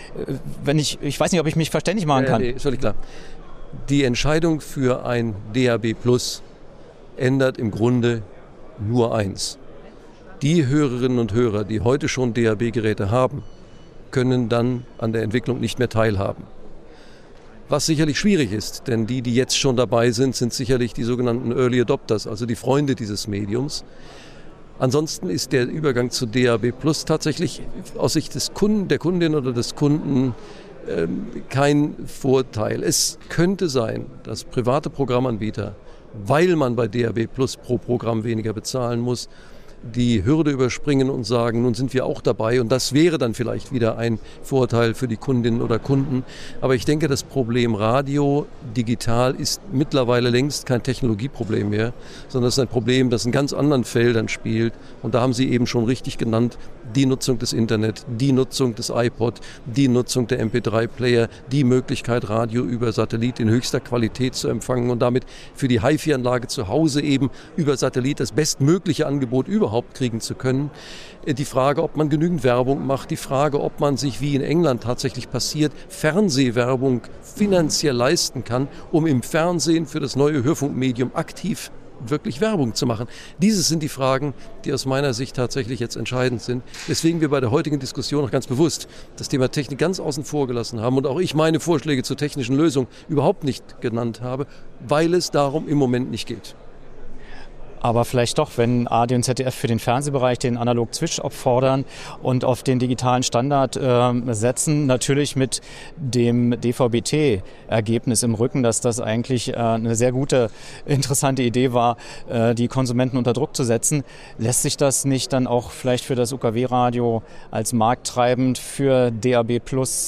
ich weiß nicht, ob ich mich verständlich machen kann. Nee, ist völlig klar. Die Entscheidung für ein DAB+ ändert im Grunde nur eins. Die Hörerinnen und Hörer, die heute schon DAB-Geräte haben, können dann an der Entwicklung nicht mehr teilhaben. Was sicherlich schwierig ist, denn die jetzt schon dabei sind, sind sicherlich die sogenannten Early Adopters, also die Freunde dieses Mediums. Ansonsten ist der Übergang zu DAB+ tatsächlich aus Sicht des Kunden, der Kundin oder des Kunden kein Vorteil. Es könnte sein, dass private Programmanbieter, weil man bei DAB+ pro Programm weniger bezahlen muss, die Hürde überspringen und sagen, nun sind wir auch dabei, und das wäre dann vielleicht wieder ein Vorteil für die Kundinnen oder Kunden. Aber ich denke, das Problem Radio digital ist mittlerweile längst kein Technologieproblem mehr, sondern es ist ein Problem, das in ganz anderen Feldern spielt, und da haben Sie eben schon richtig genannt, die Nutzung des Internet, die Nutzung des iPod, die Nutzung der MP3-Player, die Möglichkeit, Radio über Satellit in höchster Qualität zu empfangen und damit für die HiFi-Anlage zu Hause eben über Satellit das bestmögliche Angebot überhaupt kriegen zu können. Die Frage, ob man genügend Werbung macht, die Frage, ob man sich, wie in England tatsächlich passiert, Fernsehwerbung finanziell leisten kann, um im Fernsehen für das neue Hörfunkmedium aktiv wirklich Werbung zu machen. Diese sind die Fragen, die aus meiner Sicht tatsächlich jetzt entscheidend sind. Weswegen wir bei der heutigen Diskussion auch ganz bewusst das Thema Technik ganz außen vor gelassen haben und auch ich meine Vorschläge zur technischen Lösung überhaupt nicht genannt habe, weil es darum im Moment nicht geht. Aber vielleicht doch, wenn ARD und ZDF für den Fernsehbereich den Analog-Switch abfordern und auf den digitalen Standard setzen, natürlich mit dem DVB-T-Ergebnis im Rücken, dass das eigentlich eine sehr gute, interessante Idee war, die Konsumenten unter Druck zu setzen. Lässt sich das nicht dann auch vielleicht für das UKW-Radio als markttreibend für DAB+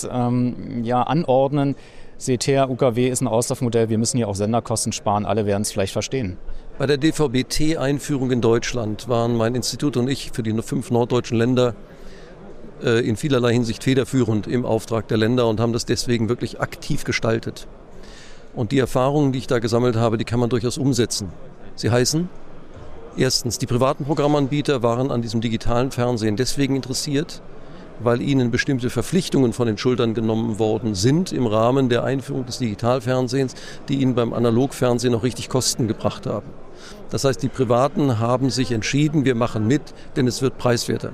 anordnen? Seht her, UKW ist ein Auslaufmodell, wir müssen hier auch Senderkosten sparen, alle werden es vielleicht verstehen. Bei der DVB-T-Einführung in Deutschland waren mein Institut und ich für die 5 norddeutschen Länder in vielerlei Hinsicht federführend im Auftrag der Länder und haben das deswegen wirklich aktiv gestaltet. Und die Erfahrungen, die ich da gesammelt habe, die kann man durchaus umsetzen. Sie heißen, erstens, die privaten Programmanbieter waren an diesem digitalen Fernsehen deswegen interessiert, weil ihnen bestimmte Verpflichtungen von den Schultern genommen worden sind im Rahmen der Einführung des Digitalfernsehens, die ihnen beim Analogfernsehen noch richtig Kosten gebracht haben. Das heißt, die Privaten haben sich entschieden, wir machen mit, denn es wird preiswerter.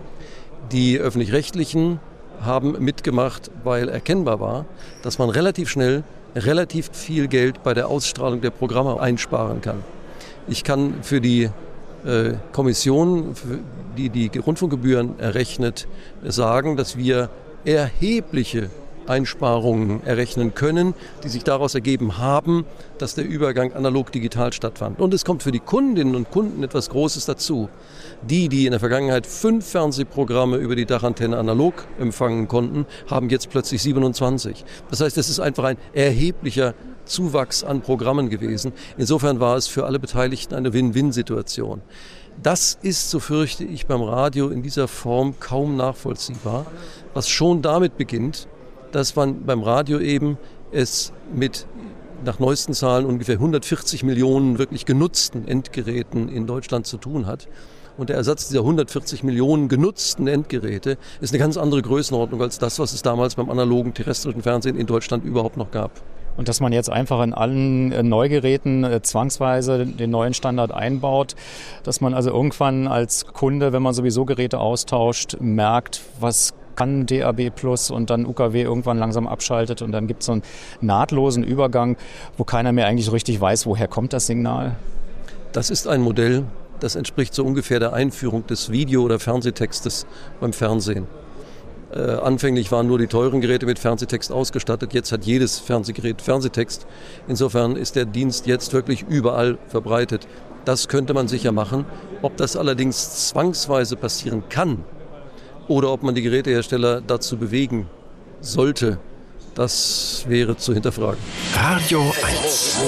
Die Öffentlich-Rechtlichen haben mitgemacht, weil erkennbar war, dass man relativ schnell relativ viel Geld bei der Ausstrahlung der Programme einsparen kann. Ich kann für die Kommission, die die Rundfunkgebühren errechnet, sagen, dass wir erhebliche Einsparungen errechnen können, die sich daraus ergeben haben, dass der Übergang analog-digital stattfand. Und es kommt für die Kundinnen und Kunden etwas Großes dazu. Die in der Vergangenheit 5 Fernsehprogramme über die Dachantenne analog empfangen konnten, haben jetzt plötzlich 27. Das heißt, es ist einfach ein erheblicher Zuwachs an Programmen gewesen. Insofern war es für alle Beteiligten eine Win-Win-Situation. Das ist, so fürchte ich, beim Radio in dieser Form kaum nachvollziehbar, was schon damit beginnt, dass man beim Radio eben es mit nach neuesten Zahlen ungefähr 140 Millionen wirklich genutzten Endgeräten in Deutschland zu tun hat. Und der Ersatz dieser 140 Millionen genutzten Endgeräte ist eine ganz andere Größenordnung als das, was es damals beim analogen terrestrischen Fernsehen in Deutschland überhaupt noch gab. Und dass man jetzt einfach in allen Neugeräten zwangsweise den neuen Standard einbaut, dass man also irgendwann als Kunde, wenn man sowieso Geräte austauscht, merkt, was kann DAB+ und dann UKW irgendwann langsam abschaltet und dann gibt es so einen nahtlosen Übergang, wo keiner mehr eigentlich so richtig weiß, woher kommt das Signal? Das ist ein Modell, das entspricht so ungefähr der Einführung des Video- oder Fernsehtextes beim Fernsehen. Anfänglich waren nur die teuren Geräte mit Fernsehtext ausgestattet, jetzt hat jedes Fernsehgerät Fernsehtext. Insofern ist der Dienst jetzt wirklich überall verbreitet. Das könnte man sicher machen. Ob das allerdings zwangsweise passieren kann oder ob man die Gerätehersteller dazu bewegen sollte, das wäre zu hinterfragen. Radio 1.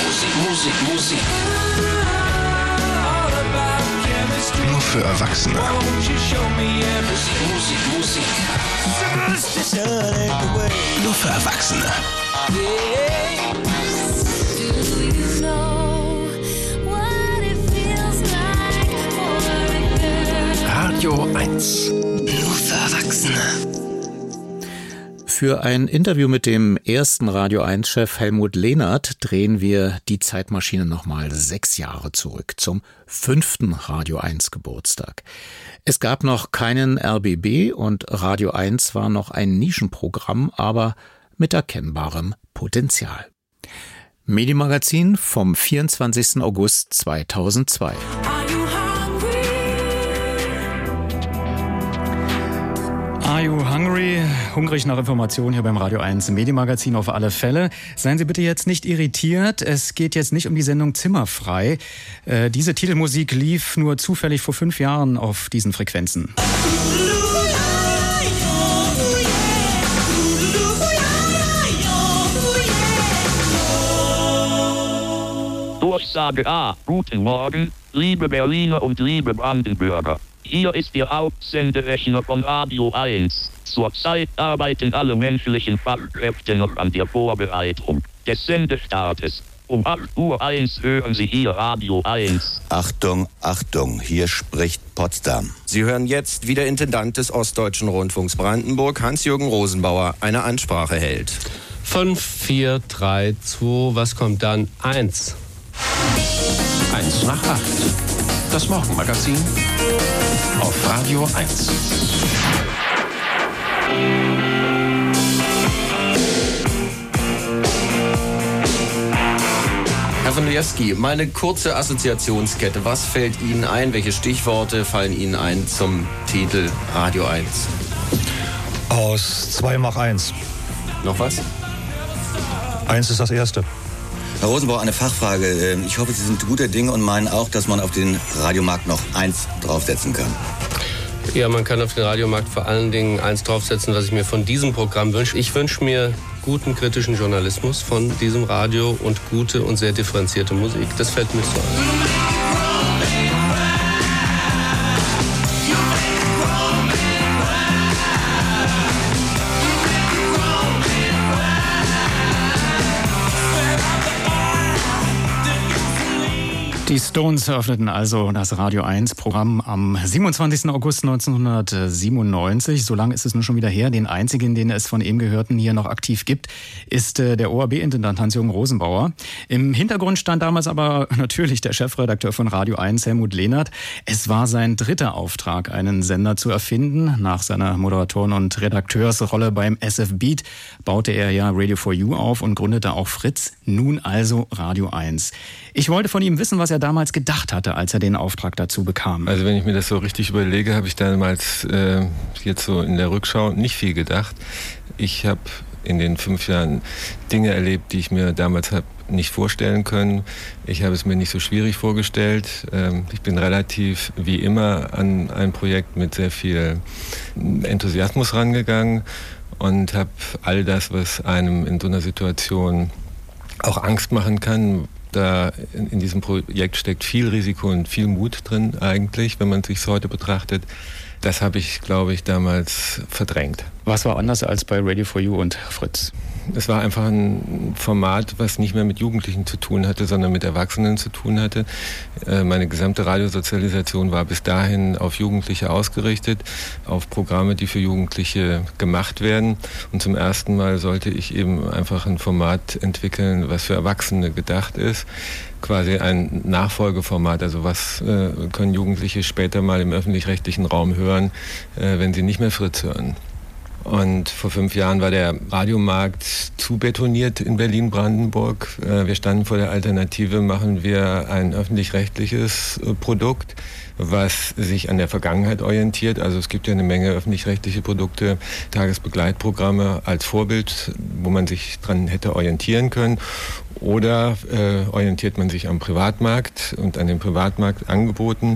Musik. Nur für Erwachsene. Musik. Nur für Erwachsene. Radio 1. Nur für Erwachsene. Für ein Interview mit dem ersten Radio 1-Chef Helmut Lehnert drehen wir die Zeitmaschine nochmal 6 Jahre zurück zum 5. Radio 1 Geburtstag. Es gab noch keinen RBB und Radio 1 war noch ein Nischenprogramm, aber mit erkennbarem Potenzial. Medienmagazin vom 24. August 2002. Are you hungry? Hungrig nach Informationen hier beim Radio 1 Medienmagazin auf alle Fälle. Seien Sie bitte jetzt nicht irritiert. Es geht jetzt nicht um die Sendung Zimmerfrei. Diese Titelmusik lief nur zufällig vor 5 Jahren auf diesen Frequenzen. Durchsage A. Guten Morgen, liebe Berliner und liebe Brandenburger. Hier ist Ihr Hauptsenderechner von Radio 1. Zurzeit arbeiten alle menschlichen Fachkräfte noch an der Vorbereitung des Sendestartes. Um 8:01 Uhr hören Sie hier Radio 1. Achtung, Achtung, hier spricht Potsdam. Sie hören jetzt, wie der Intendant des Ostdeutschen Rundfunks Brandenburg, Hans-Jürgen Rosenbauer, eine Ansprache hält. 5, 4, 3, 2, was kommt dann? 1. 1 nach 8. Das Morgenmagazin auf Radio 1. Herr von Lejewski, meine kurze Assoziationskette. Was fällt Ihnen ein? Welche Stichworte fallen Ihnen ein zum Titel Radio 1? Aus 2 mach 1. Noch was? 1 ist das Erste. Herr Rosenbauer, eine Fachfrage. Ich hoffe, Sie sind guter Dinge und meinen auch, dass man auf den Radiomarkt noch 1 draufsetzen kann. Ja, man kann auf den Radiomarkt vor allen Dingen 1 draufsetzen, was ich mir von diesem Programm wünsche. Ich wünsche mir guten kritischen Journalismus von diesem Radio und gute und sehr differenzierte Musik. Das fällt mir so ein. Die Stones eröffneten also das Radio 1 Programm am 27. August 1997. So lange ist es nun schon wieder her. Den einzigen, den es von eben Gehörten hier noch aktiv gibt, ist der ORB-Intendant Hans-Jürgen Rosenbauer. Im Hintergrund stand damals aber natürlich der Chefredakteur von Radio 1, Helmut Lehnert. Es war sein 3. Auftrag, einen Sender zu erfinden. Nach seiner Moderatoren- und Redakteursrolle beim SF Beat baute er ja Radio 4U auf und gründete auch Fritz. Nun also Radio 1. Ich wollte von ihm wissen, was er damals gedacht hatte, als er den Auftrag dazu bekam. Also wenn ich mir das so richtig überlege, habe ich damals jetzt so in der Rückschau nicht viel gedacht. Ich habe in den 5 Jahren Dinge erlebt, die ich mir damals habe nicht vorstellen können. Ich habe es mir nicht so schwierig vorgestellt. Ich bin relativ wie immer an ein Projekt mit sehr viel Enthusiasmus rangegangen und habe all das, was einem in so einer Situation auch Angst machen kann. Da in diesem Projekt steckt viel Risiko und viel Mut drin eigentlich, wenn man es sich heute betrachtet. Das habe ich, glaube ich, damals verdrängt. Was war anders als bei Radio 4U und Fritz? Es war einfach ein Format, was nicht mehr mit Jugendlichen zu tun hatte, sondern mit Erwachsenen zu tun hatte. Meine gesamte Radiosozialisation war bis dahin auf Jugendliche ausgerichtet, auf Programme, die für Jugendliche gemacht werden. Und zum ersten Mal sollte ich eben einfach ein Format entwickeln, was für Erwachsene gedacht ist. Quasi ein Nachfolgeformat, also was können Jugendliche später mal im öffentlich-rechtlichen Raum hören, wenn sie nicht mehr Fritz hören. Und vor 5 Jahren war der Radiomarkt zu betoniert in Berlin-Brandenburg. Wir standen vor der Alternative, machen wir ein öffentlich-rechtliches Produkt, was sich an der Vergangenheit orientiert. Also es gibt ja eine Menge öffentlich-rechtliche Produkte, Tagesbegleitprogramme als Vorbild, wo man sich dran hätte orientieren können. Oder orientiert man sich am Privatmarkt und an den Privatmarktangeboten.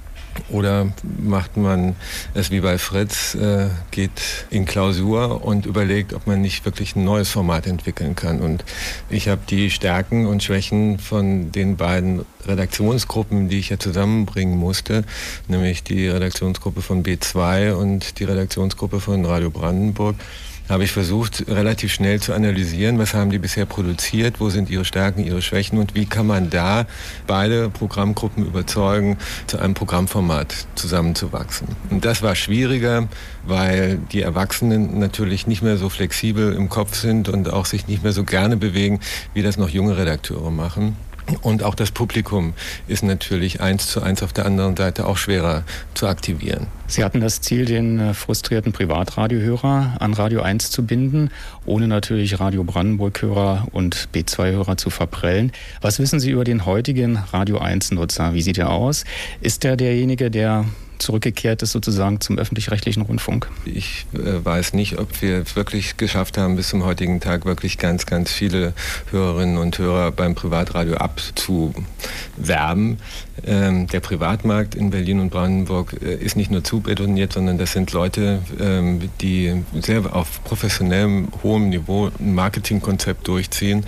Oder macht man es wie bei Fritz, geht in Klausur und überlegt, ob man nicht wirklich ein neues Format entwickeln kann. Und ich habe die Stärken und Schwächen von den beiden Redaktionsgruppen, die ich ja zusammenbringen musste, nämlich die Redaktionsgruppe von B2 und die Redaktionsgruppe von Radio Brandenburg, habe ich versucht, relativ schnell zu analysieren, was haben die bisher produziert, wo sind ihre Stärken, ihre Schwächen und wie kann man da beide Programmgruppen überzeugen, zu einem Programmformat zusammenzuwachsen. Und das war schwieriger, weil die Erwachsenen natürlich nicht mehr so flexibel im Kopf sind und auch sich nicht mehr so gerne bewegen, wie das noch junge Redakteure machen. Und auch das Publikum ist natürlich 1:1 auf der anderen Seite auch schwerer zu aktivieren. Sie hatten das Ziel, den frustrierten Privatradiohörer an Radio 1 zu binden, ohne natürlich Radio Brandenburg-Hörer und B2-Hörer zu verprellen. Was wissen Sie über den heutigen Radio 1-Nutzer? Wie sieht er aus? Ist er derjenige, der zurückgekehrt ist sozusagen zum öffentlich-rechtlichen Rundfunk? Ich weiß nicht, ob wir es wirklich geschafft haben, bis zum heutigen Tag wirklich ganz, ganz viele Hörerinnen und Hörer beim Privatradio abzuwerben. Der Privatmarkt in Berlin und Brandenburg ist nicht nur zubetoniert, sondern das sind Leute, die sehr auf professionellem, hohem Niveau ein Marketingkonzept durchziehen.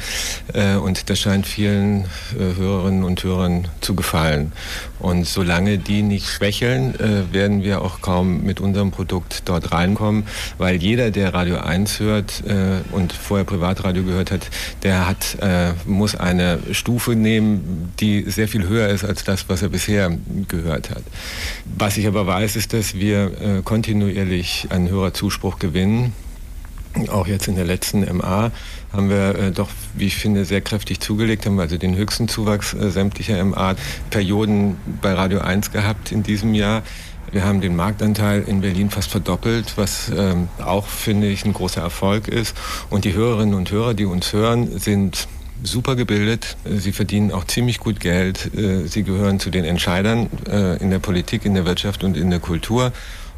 Und das scheint vielen Hörerinnen und Hörern zu gefallen. Und solange die nicht schwächeln, werden wir auch kaum mit unserem Produkt dort reinkommen, weil jeder, der Radio 1 hört und vorher Privatradio gehört hat, der muss eine Stufe nehmen, die sehr viel höher ist als das, was er bisher gehört hat. Was ich aber weiß, ist, dass wir kontinuierlich einen Hörerzuspruch gewinnen. Auch jetzt in der letzten MA haben wir doch, wie ich finde, sehr kräftig zugelegt, haben also den höchsten Zuwachs sämtlicher MA-Perioden bei Radio 1 gehabt in diesem Jahr. Wir haben den Marktanteil in Berlin fast verdoppelt, was auch, finde ich, ein großer Erfolg ist. Und die Hörerinnen und Hörer, die uns hören, sind super gebildet. Sie verdienen auch ziemlich gut Geld. Sie gehören zu den Entscheidern in der Politik, in der Wirtschaft und in der Kultur.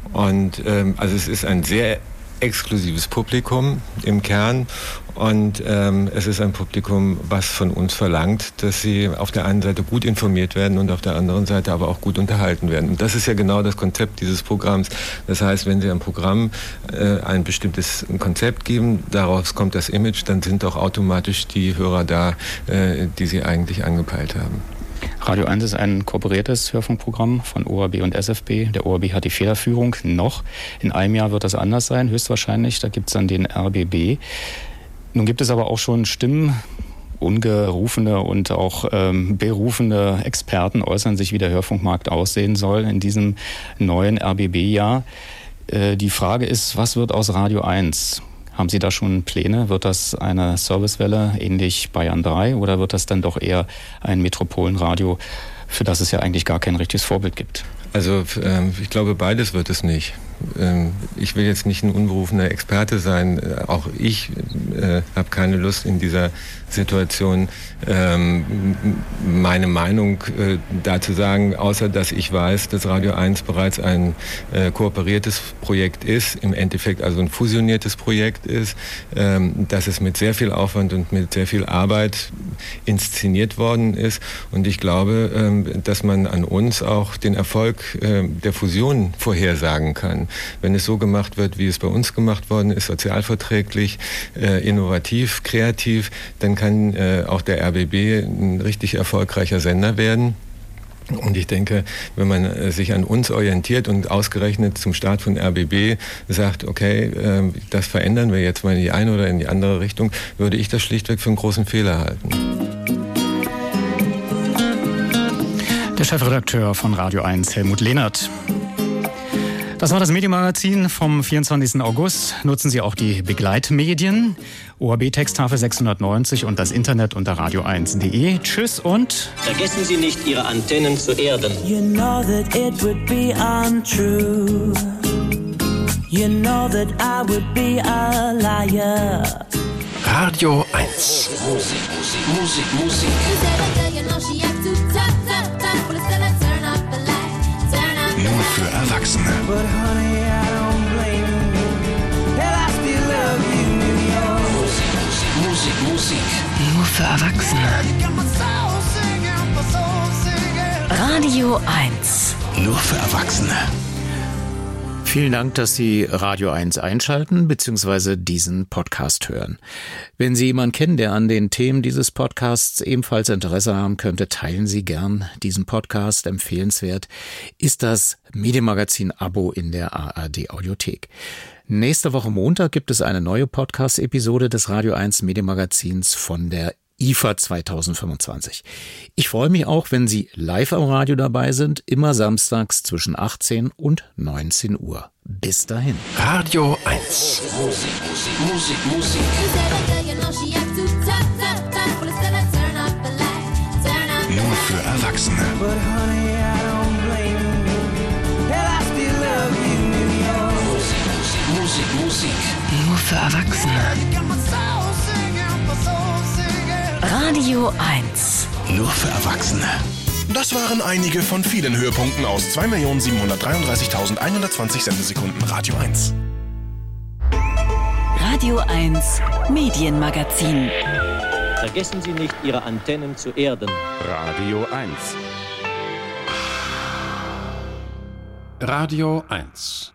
Und also es ist ein sehr exklusives Publikum im Kern und es ist ein Publikum, was von uns verlangt, dass sie auf der einen Seite gut informiert werden und auf der anderen Seite aber auch gut unterhalten werden. Und das ist ja genau das Konzept dieses Programms. Das heißt, wenn Sie ein Programm ein bestimmtes Konzept geben, daraus kommt das Image, dann sind auch automatisch die Hörer da, die Sie eigentlich angepeilt haben. Radio 1 ist ein kooperiertes Hörfunkprogramm von ORB und SFB. Der ORB hat die Federführung noch. In einem Jahr wird das anders sein, höchstwahrscheinlich. Da gibt es dann den RBB. Nun gibt es aber auch schon Stimmen, ungerufene und auch berufene Experten äußern sich, wie der Hörfunkmarkt aussehen soll in diesem neuen RBB-Jahr. Die Frage ist, was wird aus Radio 1? Haben Sie da schon Pläne? Wird das eine Servicewelle ähnlich Bayern 3 oder wird das dann doch eher ein Metropolenradio, für das es ja eigentlich gar kein richtiges Vorbild gibt? Also ich glaube, beides wird es nicht. Ich will jetzt nicht ein unberufener Experte sein. Auch ich habe keine Lust in dieser Situation meine Meinung dazu sagen, außer dass ich weiß, dass Radio 1 bereits ein kooperiertes Projekt ist, im Endeffekt also ein fusioniertes Projekt ist, dass es mit sehr viel Aufwand und mit sehr viel Arbeit inszeniert worden ist. Und ich glaube, dass man an uns auch den Erfolg der Fusion vorhersagen kann. Wenn es so gemacht wird, wie es bei uns gemacht worden ist, sozialverträglich, innovativ, kreativ, dann kann auch der RBB ein richtig erfolgreicher Sender werden. Und ich denke, wenn man sich an uns orientiert und ausgerechnet zum Start von RBB sagt, okay, das verändern wir jetzt mal in die eine oder in die andere Richtung, würde ich das schlichtweg für einen großen Fehler halten. Der Chefredakteur von Radio 1, Helmut Lehnert. Das war das Medienmagazin vom 24. August. Nutzen Sie auch die Begleitmedien, ORB-Texttafel 690 und das Internet unter radio1.de. Tschüss und... Vergessen Sie nicht, Ihre Antennen zu erden. You know that it would be untrue. You know that I would be a liar. Radio 1. Musik. Nur für Erwachsene. Musik. Nur für Erwachsene. Radio 1. Nur für Erwachsene. Vielen Dank, dass Sie Radio 1 einschalten bzw. diesen Podcast hören. Wenn Sie jemanden kennen, der an den Themen dieses Podcasts ebenfalls Interesse haben könnte, teilen Sie gern diesen Podcast. Empfehlenswert ist das Medienmagazin-Abo in der ARD-Audiothek. Nächste Woche Montag gibt es eine neue Podcast-Episode des Radio 1 Medienmagazins von der IFA 2025. Ich freue mich auch, wenn Sie live am Radio dabei sind, immer samstags zwischen 18 und 19 Uhr. Bis dahin. Radio 1. Musik. Nur für Erwachsene. Musik. Nur für Erwachsene. Radio 1. Nur für Erwachsene. Das waren einige von vielen Höhepunkten aus 2.733.120 Sendesekunden Radio 1. Radio 1 Medienmagazin. Vergessen Sie nicht, Ihre Antennen zu erden. Radio 1. Radio 1.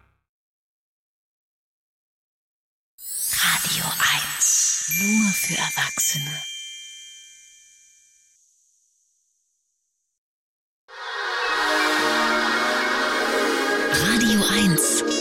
Radio 1. Nur für Erwachsene. Radio 1.